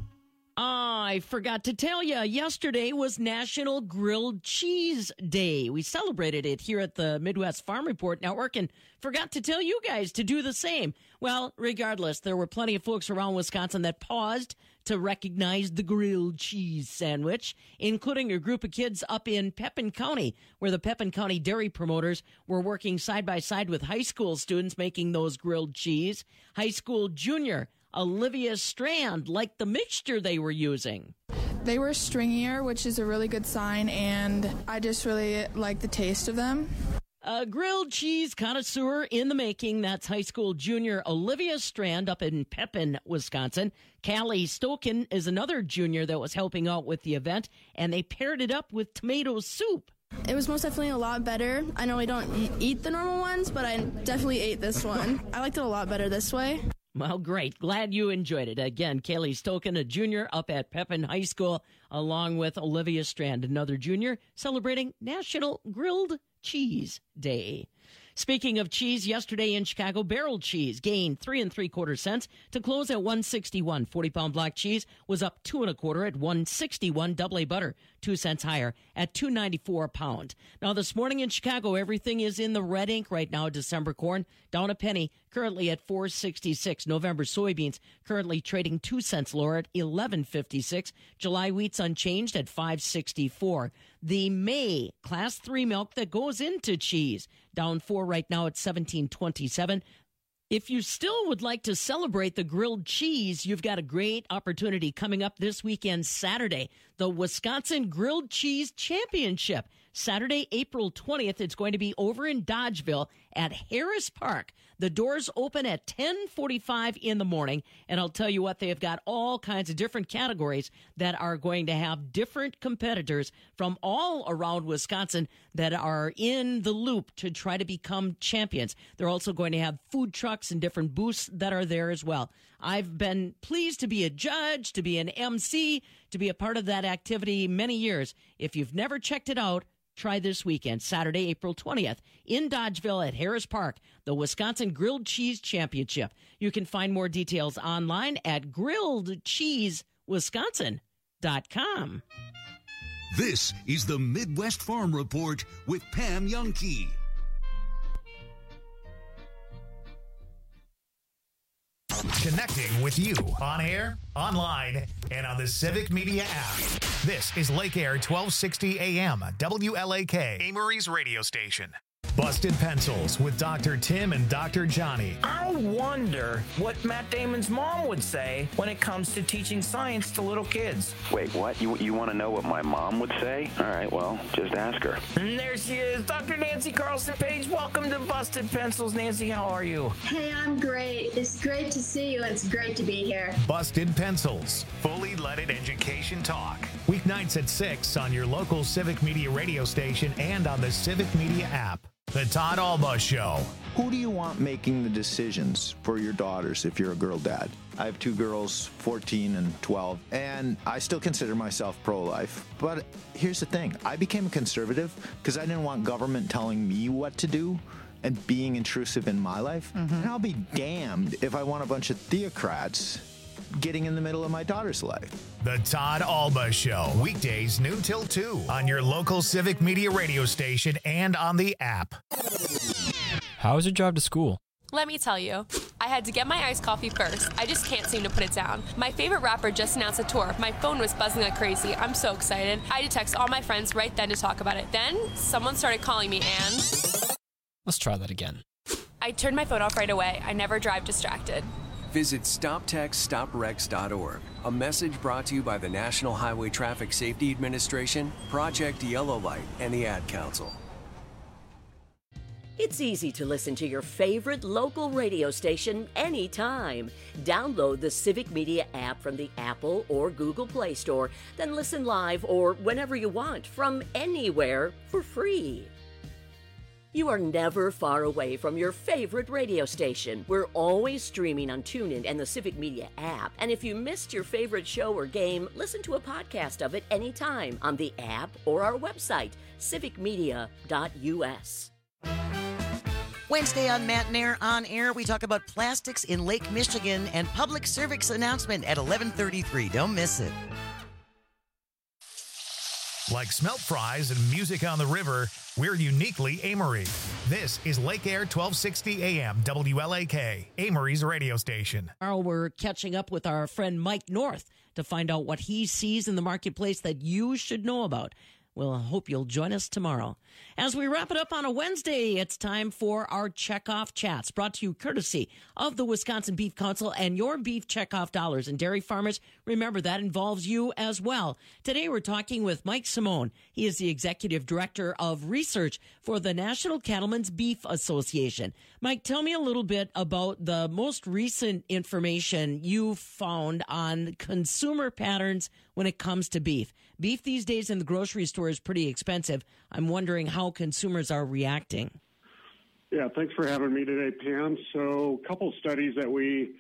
I forgot to tell you, yesterday was National Grilled Cheese Day. We celebrated it here at the Midwest Farm Report Network and forgot to tell you guys to do the same. Well, regardless, there were plenty of folks around Wisconsin that paused to recognize the grilled cheese sandwich, including a group of kids up in Pepin County, where the Pepin County dairy promoters were working side by side with high school students making those grilled cheese. High school junior Olivia Strand liked the mixture they were using. They were stringier, which is a really good sign, and I just really like the taste of them. A grilled cheese connoisseur in the making. That's high school junior Olivia Strand up in Pepin, Wisconsin. Callie Stoken is another junior that was helping out with the event, and they paired it up with tomato soup. It was most definitely a lot better. I know I don't eat the normal ones, but I definitely ate this one. I liked it a lot better this way. Well, great. Glad you enjoyed it. Again, Kaylee Stoken, a junior up at Pepin High School, along with Olivia Strand, another junior, celebrating National Grilled Cheese Day. Speaking of cheese, yesterday in Chicago, barrel cheese gained three and three quarter cents to close at one sixty-one. forty pound block cheese was up two and a quarter at one sixty-one. Double A butter, two cents higher at two ninety-four a pound. Now, this morning in Chicago, everything is in the red ink right now. December corn down a penny, currently at four sixty-six. November soybeans currently trading two cents lower at eleven fifty-six. July wheat's unchanged at five sixty-four. The May class three milk that goes into cheese down four right now at seventeen twenty-seven. If you still would like to celebrate the grilled cheese, you've got a great opportunity coming up this weekend, Saturday, the Wisconsin Grilled Cheese Championship. Saturday, April twentieth, it's going to be over in Dodgeville at Harris Park. The doors open at ten forty-five in the morning, and I'll tell you what, they have got all kinds of different categories that are going to have different competitors from all around Wisconsin that are in the loop to try to become champions. They're also going to have food trucks and different booths that are there as well. I've been pleased to be a judge, to be an M C, to be a part of that activity many years. If you've never checked it out, try this weekend, Saturday, April twentieth, in Dodgeville at Harris Park, the Wisconsin Grilled Cheese Championship. You can find more details online at grilled cheese wisconsin dot com. This is the Midwest Farm Report with Pam Youngkey. Connecting with you on air, online, and on the Civic Media app. This is Lake Air twelve sixty A M, W L A K, Amory's radio station. Busted Pencils with Doctor Tim and Doctor Johnny. I wonder what Matt Damon's mom would say when it comes to teaching science to little kids. Wait, what? You you want to know what my mom would say? All right, well, just ask her. And there she is, Doctor Nancy Carlson Page. Welcome to Busted Pencils. Nancy, how are you? Hey, I'm great. It's great to see you, and it's great to be here. Busted Pencils, fully leaded education talk. Weeknights at six on your local Civic Media radio station and on the Civic Media app. The Todd Alba Show. Who do you want making the decisions for your daughters if you're a girl dad? I have two girls, fourteen and twelve, and I still consider myself pro-life. But here's the thing. I became a conservative because I didn't want government telling me what to do and being intrusive in my life. Mm-hmm. And I'll be damned if I want a bunch of theocrats getting in the middle of my daughter's life. The Todd Alba Show, weekdays noon till two on your local Civic Media radio station and on the app. How was your drive to school? Let me tell you, I had to get my iced coffee first. I just can't seem to put it down. My favorite rapper just announced a tour. My phone was buzzing like crazy. I'm so excited. I had to text all my friends right then to talk about it. Then someone started calling me and... Let's try that again. I turned my phone off right away. I never drive distracted. Visit stop text stop wrecks dot org. A message brought to you by the National Highway Traffic Safety Administration, Project Yellow Light, and the Ad Council. It's easy to listen to your favorite local radio station anytime. Download the Civic Media app from the Apple or Google Play Store, then listen live or whenever you want from anywhere for free. You are never far away from your favorite radio station. We're always streaming on TuneIn and the Civic Media app. And if you missed your favorite show or game, listen to a podcast of it anytime on the app or our website, civic media dot u s. Wednesday on Matt and Air On Air, we talk about plastics in Lake Michigan and public service announcement at eleven thirty-three. Don't miss it. Like smelt fries and music on the river, we're uniquely Amory. This is Lake Air twelve sixty A M, W L A K, Amory's radio station. Tomorrow we're catching up with our friend Mike North to find out what he sees in the marketplace that you should know about. We'll hope you'll join us tomorrow. As we wrap it up on a Wednesday, it's time for our Checkoff Chats, brought to you courtesy of the Wisconsin Beef Council and your beef checkoff dollars. And dairy farmers, remember that involves you as well. Today we're talking with Mike Simone. He is the Executive Director of Research for the National Cattlemen's Beef Association. Mike, tell me a little bit about the most recent information you found on consumer patterns when it comes to beef. Beef these days in the grocery store is pretty expensive. I'm wondering how consumers are reacting. Yeah, thanks for having me today, Pam. So a couple studies that we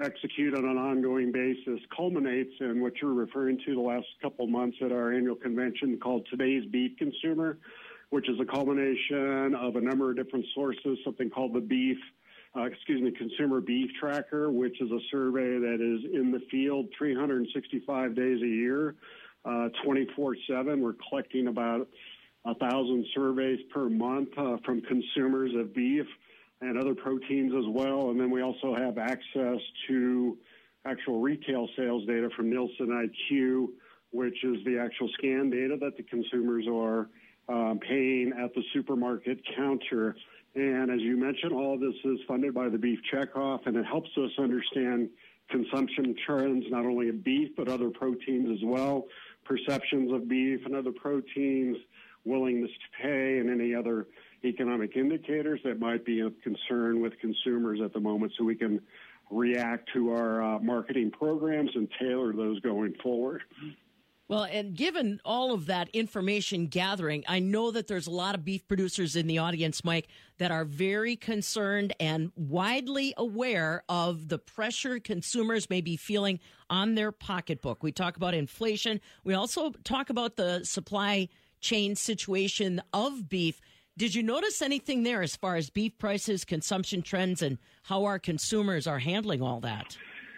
execute on an ongoing basis culminates in what you're referring to the last couple months at our annual convention called Today's Beef Consumer, which is a culmination of a number of different sources, something called the Beef, uh, excuse me, Consumer Beef Tracker, which is a survey that is in the field three hundred sixty-five days a year, uh, twenty-four seven. We're collecting about a thousand surveys per month uh, from consumers of beef and other proteins as well. And then we also have access to actual retail sales data from Nielsen I Q, which is the actual scan data that the consumers are um, paying at the supermarket counter. And as you mentioned, all of this is funded by the Beef Checkoff, and it helps us understand consumption trends, not only of beef, but other proteins as well, perceptions of beef and other proteins, willingness to pay, and any other economic indicators that might be of concern with consumers at the moment, so we can react to our uh, marketing programs and tailor those going forward. Well, and given all of that information gathering, I know that there's a lot of beef producers in the audience, Mike, that are very concerned and widely aware of the pressure consumers may be feeling on their pocketbook. We talk about inflation. We also talk about the supply chain situation of beef. Did you notice anything there as far as beef prices, consumption trends, and how our consumers are handling all that?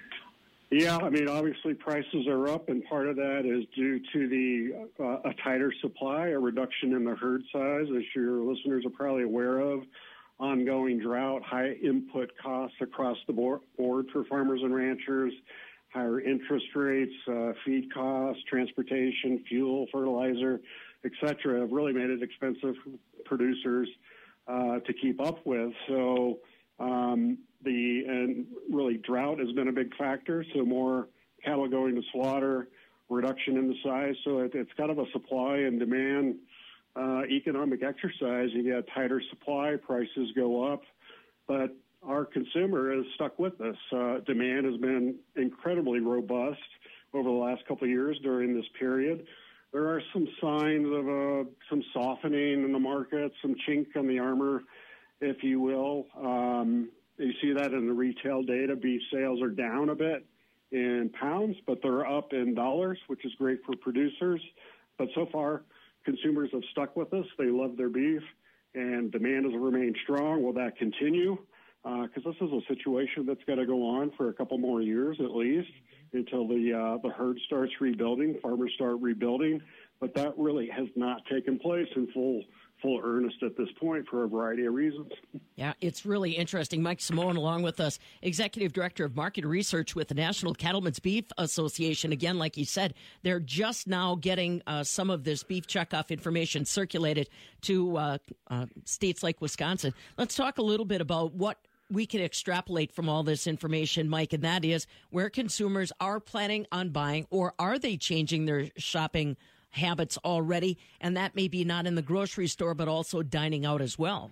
Yeah, I mean, obviously prices are up, and part of that is due to the uh, a tighter supply, a reduction in the herd size, as your listeners are probably aware of, ongoing drought, high input costs across the board for farmers and ranchers, higher interest rates, uh, feed costs, transportation, fuel, fertilizer, et cetera, have really made it expensive for producers uh, to keep up with. So um, the and really drought has been a big factor. So more cattle going to slaughter, reduction in the size. So it, it's kind of a supply and demand uh, economic exercise. You get tighter supply, prices go up, but our consumer is stuck with us. Uh, demand has been incredibly robust over the last couple of years during this period. There are some signs of uh, some softening in the market, some chink on the armor, if you will. Um, you see that in the retail data. Beef sales are down a bit in pounds, but they're up in dollars, which is great for producers. But so far, consumers have stuck with us. They love their beef, and demand has remained strong. Will that continue? Because uh, this is a situation that's got to go on for a couple more years at least until the uh, the herd starts rebuilding, farmers start rebuilding. But that really has not taken place in full full earnest at this point for a variety of reasons. Yeah, it's really interesting. Mike Simone, along with us, Executive Director of Market Research with the National Cattlemen's Beef Association. Again, like you said, they're just now getting uh, some of this beef checkoff information circulated to uh, uh, states like Wisconsin. Let's talk a little bit about what we can extrapolate from all this information, Mike, and that is where consumers are planning on buying, or are they changing their shopping habits already? And that may be not in the grocery store, but also dining out as well.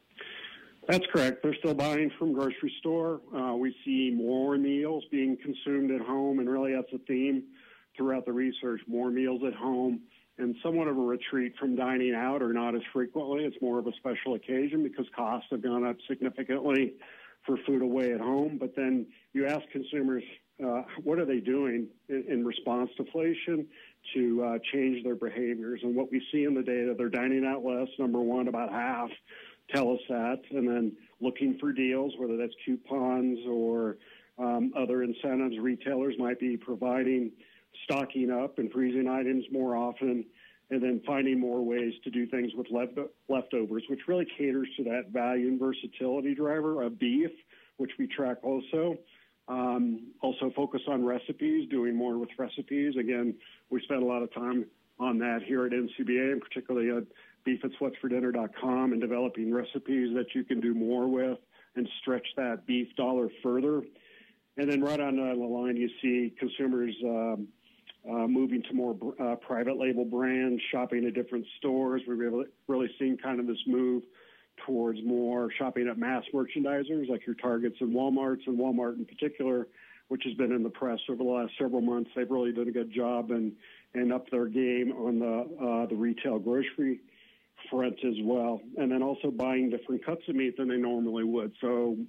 That's correct. They're still buying from grocery store. Uh, we see more meals being consumed at home, and really that's a theme throughout the research, more meals at home, and somewhat of a retreat from dining out, or not as frequently. It's more of a special occasion because costs have gone up significantly for food away at home. But then you ask consumers, uh, what are they doing in, in response to inflation to uh, change their behaviors? And what we see in the data, they're dining out less, number one, about half tell us that, and then looking for deals, whether that's coupons or um, other incentives retailers might be providing, stocking up and freezing items more often, and then finding more ways to do things with left, leftovers, which really caters to that value and versatility driver of beef, which we track also. Um, also focus on recipes, doing more with recipes. Again, we spend a lot of time on that here at N C B A, and particularly at beef it's what's for dinner dot com, and developing recipes that you can do more with and stretch that beef dollar further. And then right on the line, you see consumers um, uh, moving to more uh, private label brands, shopping at different stores. We've really, really seen kind of this move towards more shopping at mass merchandisers like your Targets and Walmarts, and Walmart in particular, which has been in the press over the last several months. They've really done a good job and, and up their game on the uh, the retail grocery front as well. And then also buying different cuts of meat than they normally would. So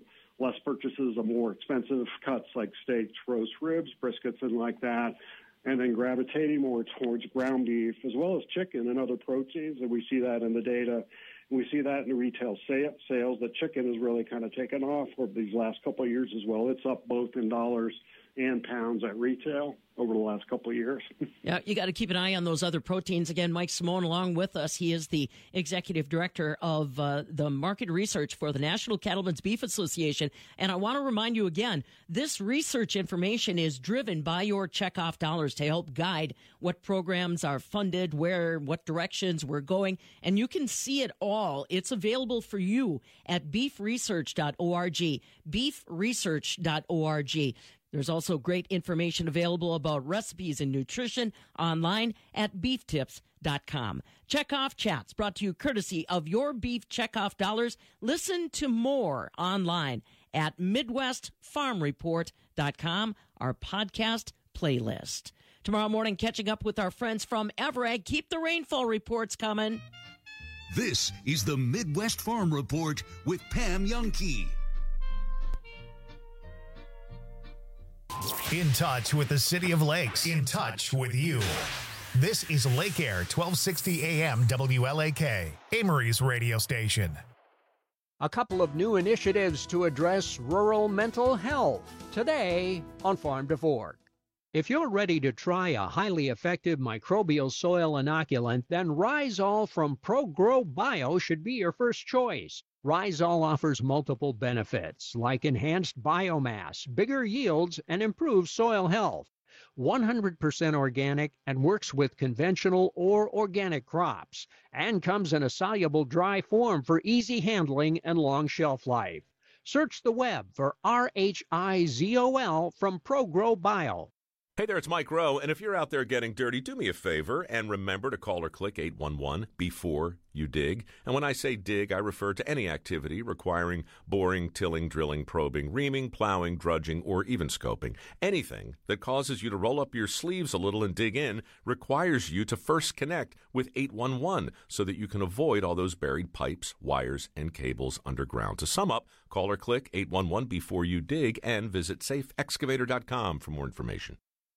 less purchases of more expensive cuts like steaks, roast ribs, briskets, and like that, and then gravitating more towards ground beef as well as chicken and other proteins. And we see that in the data. We see that in the retail sales, that chicken has really kind of taken off over these last couple of years as well. It's up both in dollars and pounds at retail over the last couple of years. Yeah, you got to keep an eye on those other proteins. Again, Mike Simone along with us. He is the executive director of uh, the market research for the National Cattlemen's Beef Association. And I want to remind you again, this research information is driven by your checkoff dollars to help guide what programs are funded, where, what directions we're going. And you can see it all. It's available for you at beef research dot org, beef research dot org. There's also great information available about recipes and nutrition online at beef tips dot com. Checkoff Chats brought to you courtesy of your beef checkoff dollars. Listen to more online at midwest farm report dot com, our podcast playlist. Tomorrow morning, catching up with our friends from Everag. Keep the rainfall reports coming. This is the Midwest Farm Report with Pam Youngkey. In touch with the City of Lakes. In touch with you. This is Lake Air, twelve sixty A M W L A K, Amory's radio station. A couple of new initiatives to address rural mental health today on Farm to Fork. If you're ready to try a highly effective microbial soil inoculant, then Rhizol from ProGrow Bio should be your first choice. Rhizol offers multiple benefits like enhanced biomass, bigger yields, and improved soil health. one hundred percent organic and works with conventional or organic crops, and comes in a soluble dry form for easy handling and long shelf life. Search the web for R H I Z O L from ProGrow Bio. Hey there, it's Mike Rowe, and if you're out there getting dirty, do me a favor and remember to call or click eight one one before you dig. And when I say dig, I refer to any activity requiring boring, tilling, drilling, probing, reaming, plowing, drudging, or even scoping. Anything that causes you to roll up your sleeves a little and dig in requires you to first connect with eight one one so that you can avoid all those buried pipes, wires, and cables underground. To sum up, call or click eight one one before you dig and visit safe excavator dot com for more information.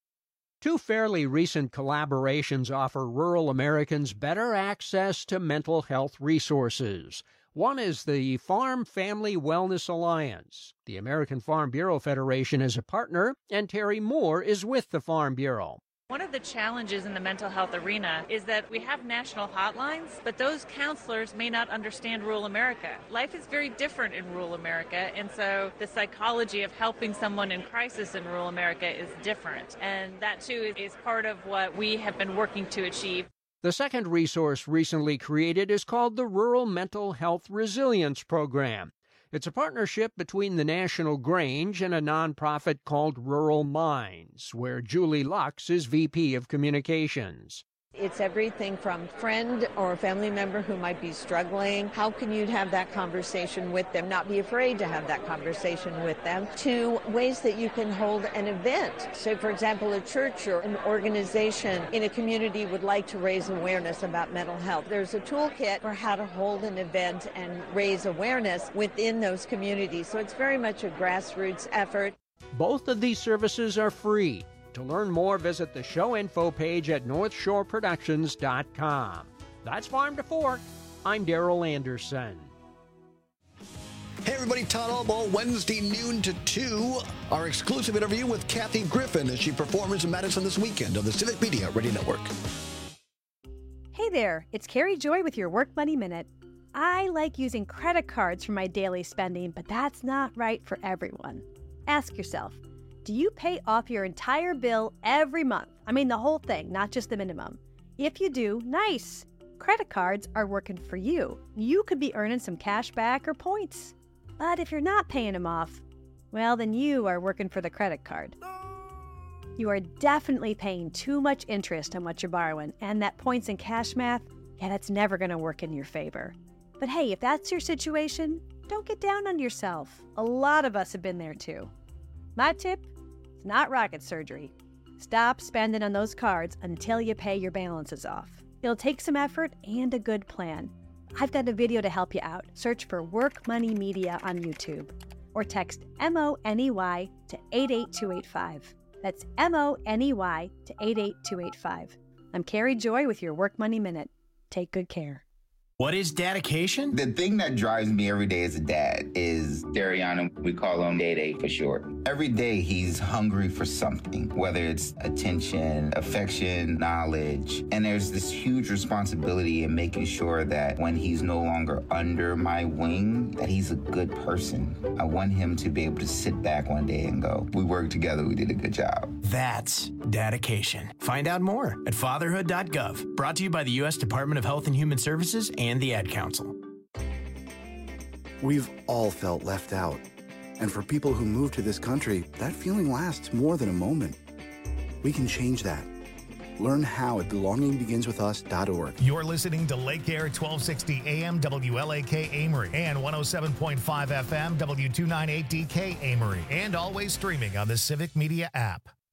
Two fairly recent collaborations offer rural Americans better access to mental health resources. One is the Farm Family Wellness Alliance. The American Farm Bureau Federation is a partner, and Terry Moore is with the Farm Bureau. One of the challenges in the mental health arena is that we have national hotlines, but those counselors may not understand rural America. Life is very different in rural America, and so the psychology of helping someone in crisis in rural America is different. And that, too, is part of what we have been working to achieve. The second resource recently created is called the Rural Mental Health Resilience Program. It's a partnership between the National Grange and a nonprofit called Rural Minds, where Julie Lux is V P of Communications. It's everything from friend or family member who might be struggling. How can you have that conversation with them, not be afraid to have that conversation with them, to ways that you can hold an event. So, for example, a church or an organization in a community would like to raise awareness about mental health. There's a toolkit for how to hold an event and raise awareness within those communities. So it's very much a grassroots effort. Both of these services are free. To learn more, visit the show info page at north shore productions dot com. That's Farm to Fork. I'm Daryl Anderson. Hey everybody, Todd Albaugh, Wednesday noon to two. Our exclusive interview with Kathy Griffin as she performs in Madison this weekend on the Civic Media Radio Network. Hey there, it's Carrie Joy with your Work Money Minute. I like using credit cards for my daily spending, but that's not right for everyone. Ask yourself, do you pay off your entire bill every month? I mean the whole thing, not just the minimum. If you do, nice. Credit cards are working for you. You could be earning some cash back or points. But if you're not paying them off, well, then you are working for the credit card. You are definitely paying too much interest on what you're borrowing, and that points and cash math, yeah, that's never going to work in your favor. But hey, if that's your situation, don't get down on yourself. A lot of us have been there too. My tip? It's not rocket surgery. Stop spending on those cards until you pay your balances off. It'll take some effort and a good plan. I've got a video to help you out. Search for Work Money Media on YouTube. or text M O N E Y to eight eight two eight five. That's M O N E Y to eight eight two eight five. I'm Carrie Joy with your Work Money Minute. Take good care. What is dedication? The thing that drives me every day as a dad is Dariana. We call him Day Day for short. Every day he's hungry for something, whether it's attention, affection, knowledge. And there's this huge responsibility in making sure that when he's no longer under my wing, that he's a good person. I want him to be able to sit back one day and go, we worked together, we did a good job. That's dedication. Find out more at fatherhood dot gov. Brought to you by the U S Department of Health and Human Services and the Ad Council. We've all felt left out. And for people who move to this country, that feeling lasts more than a moment. We can change that. Learn how at belonging begins with us dot org. You're listening to Lake Air twelve sixty A M W L A K Amory and one oh seven point five F M W two ninety-eight D K Amory, and always streaming on the Civic Media app.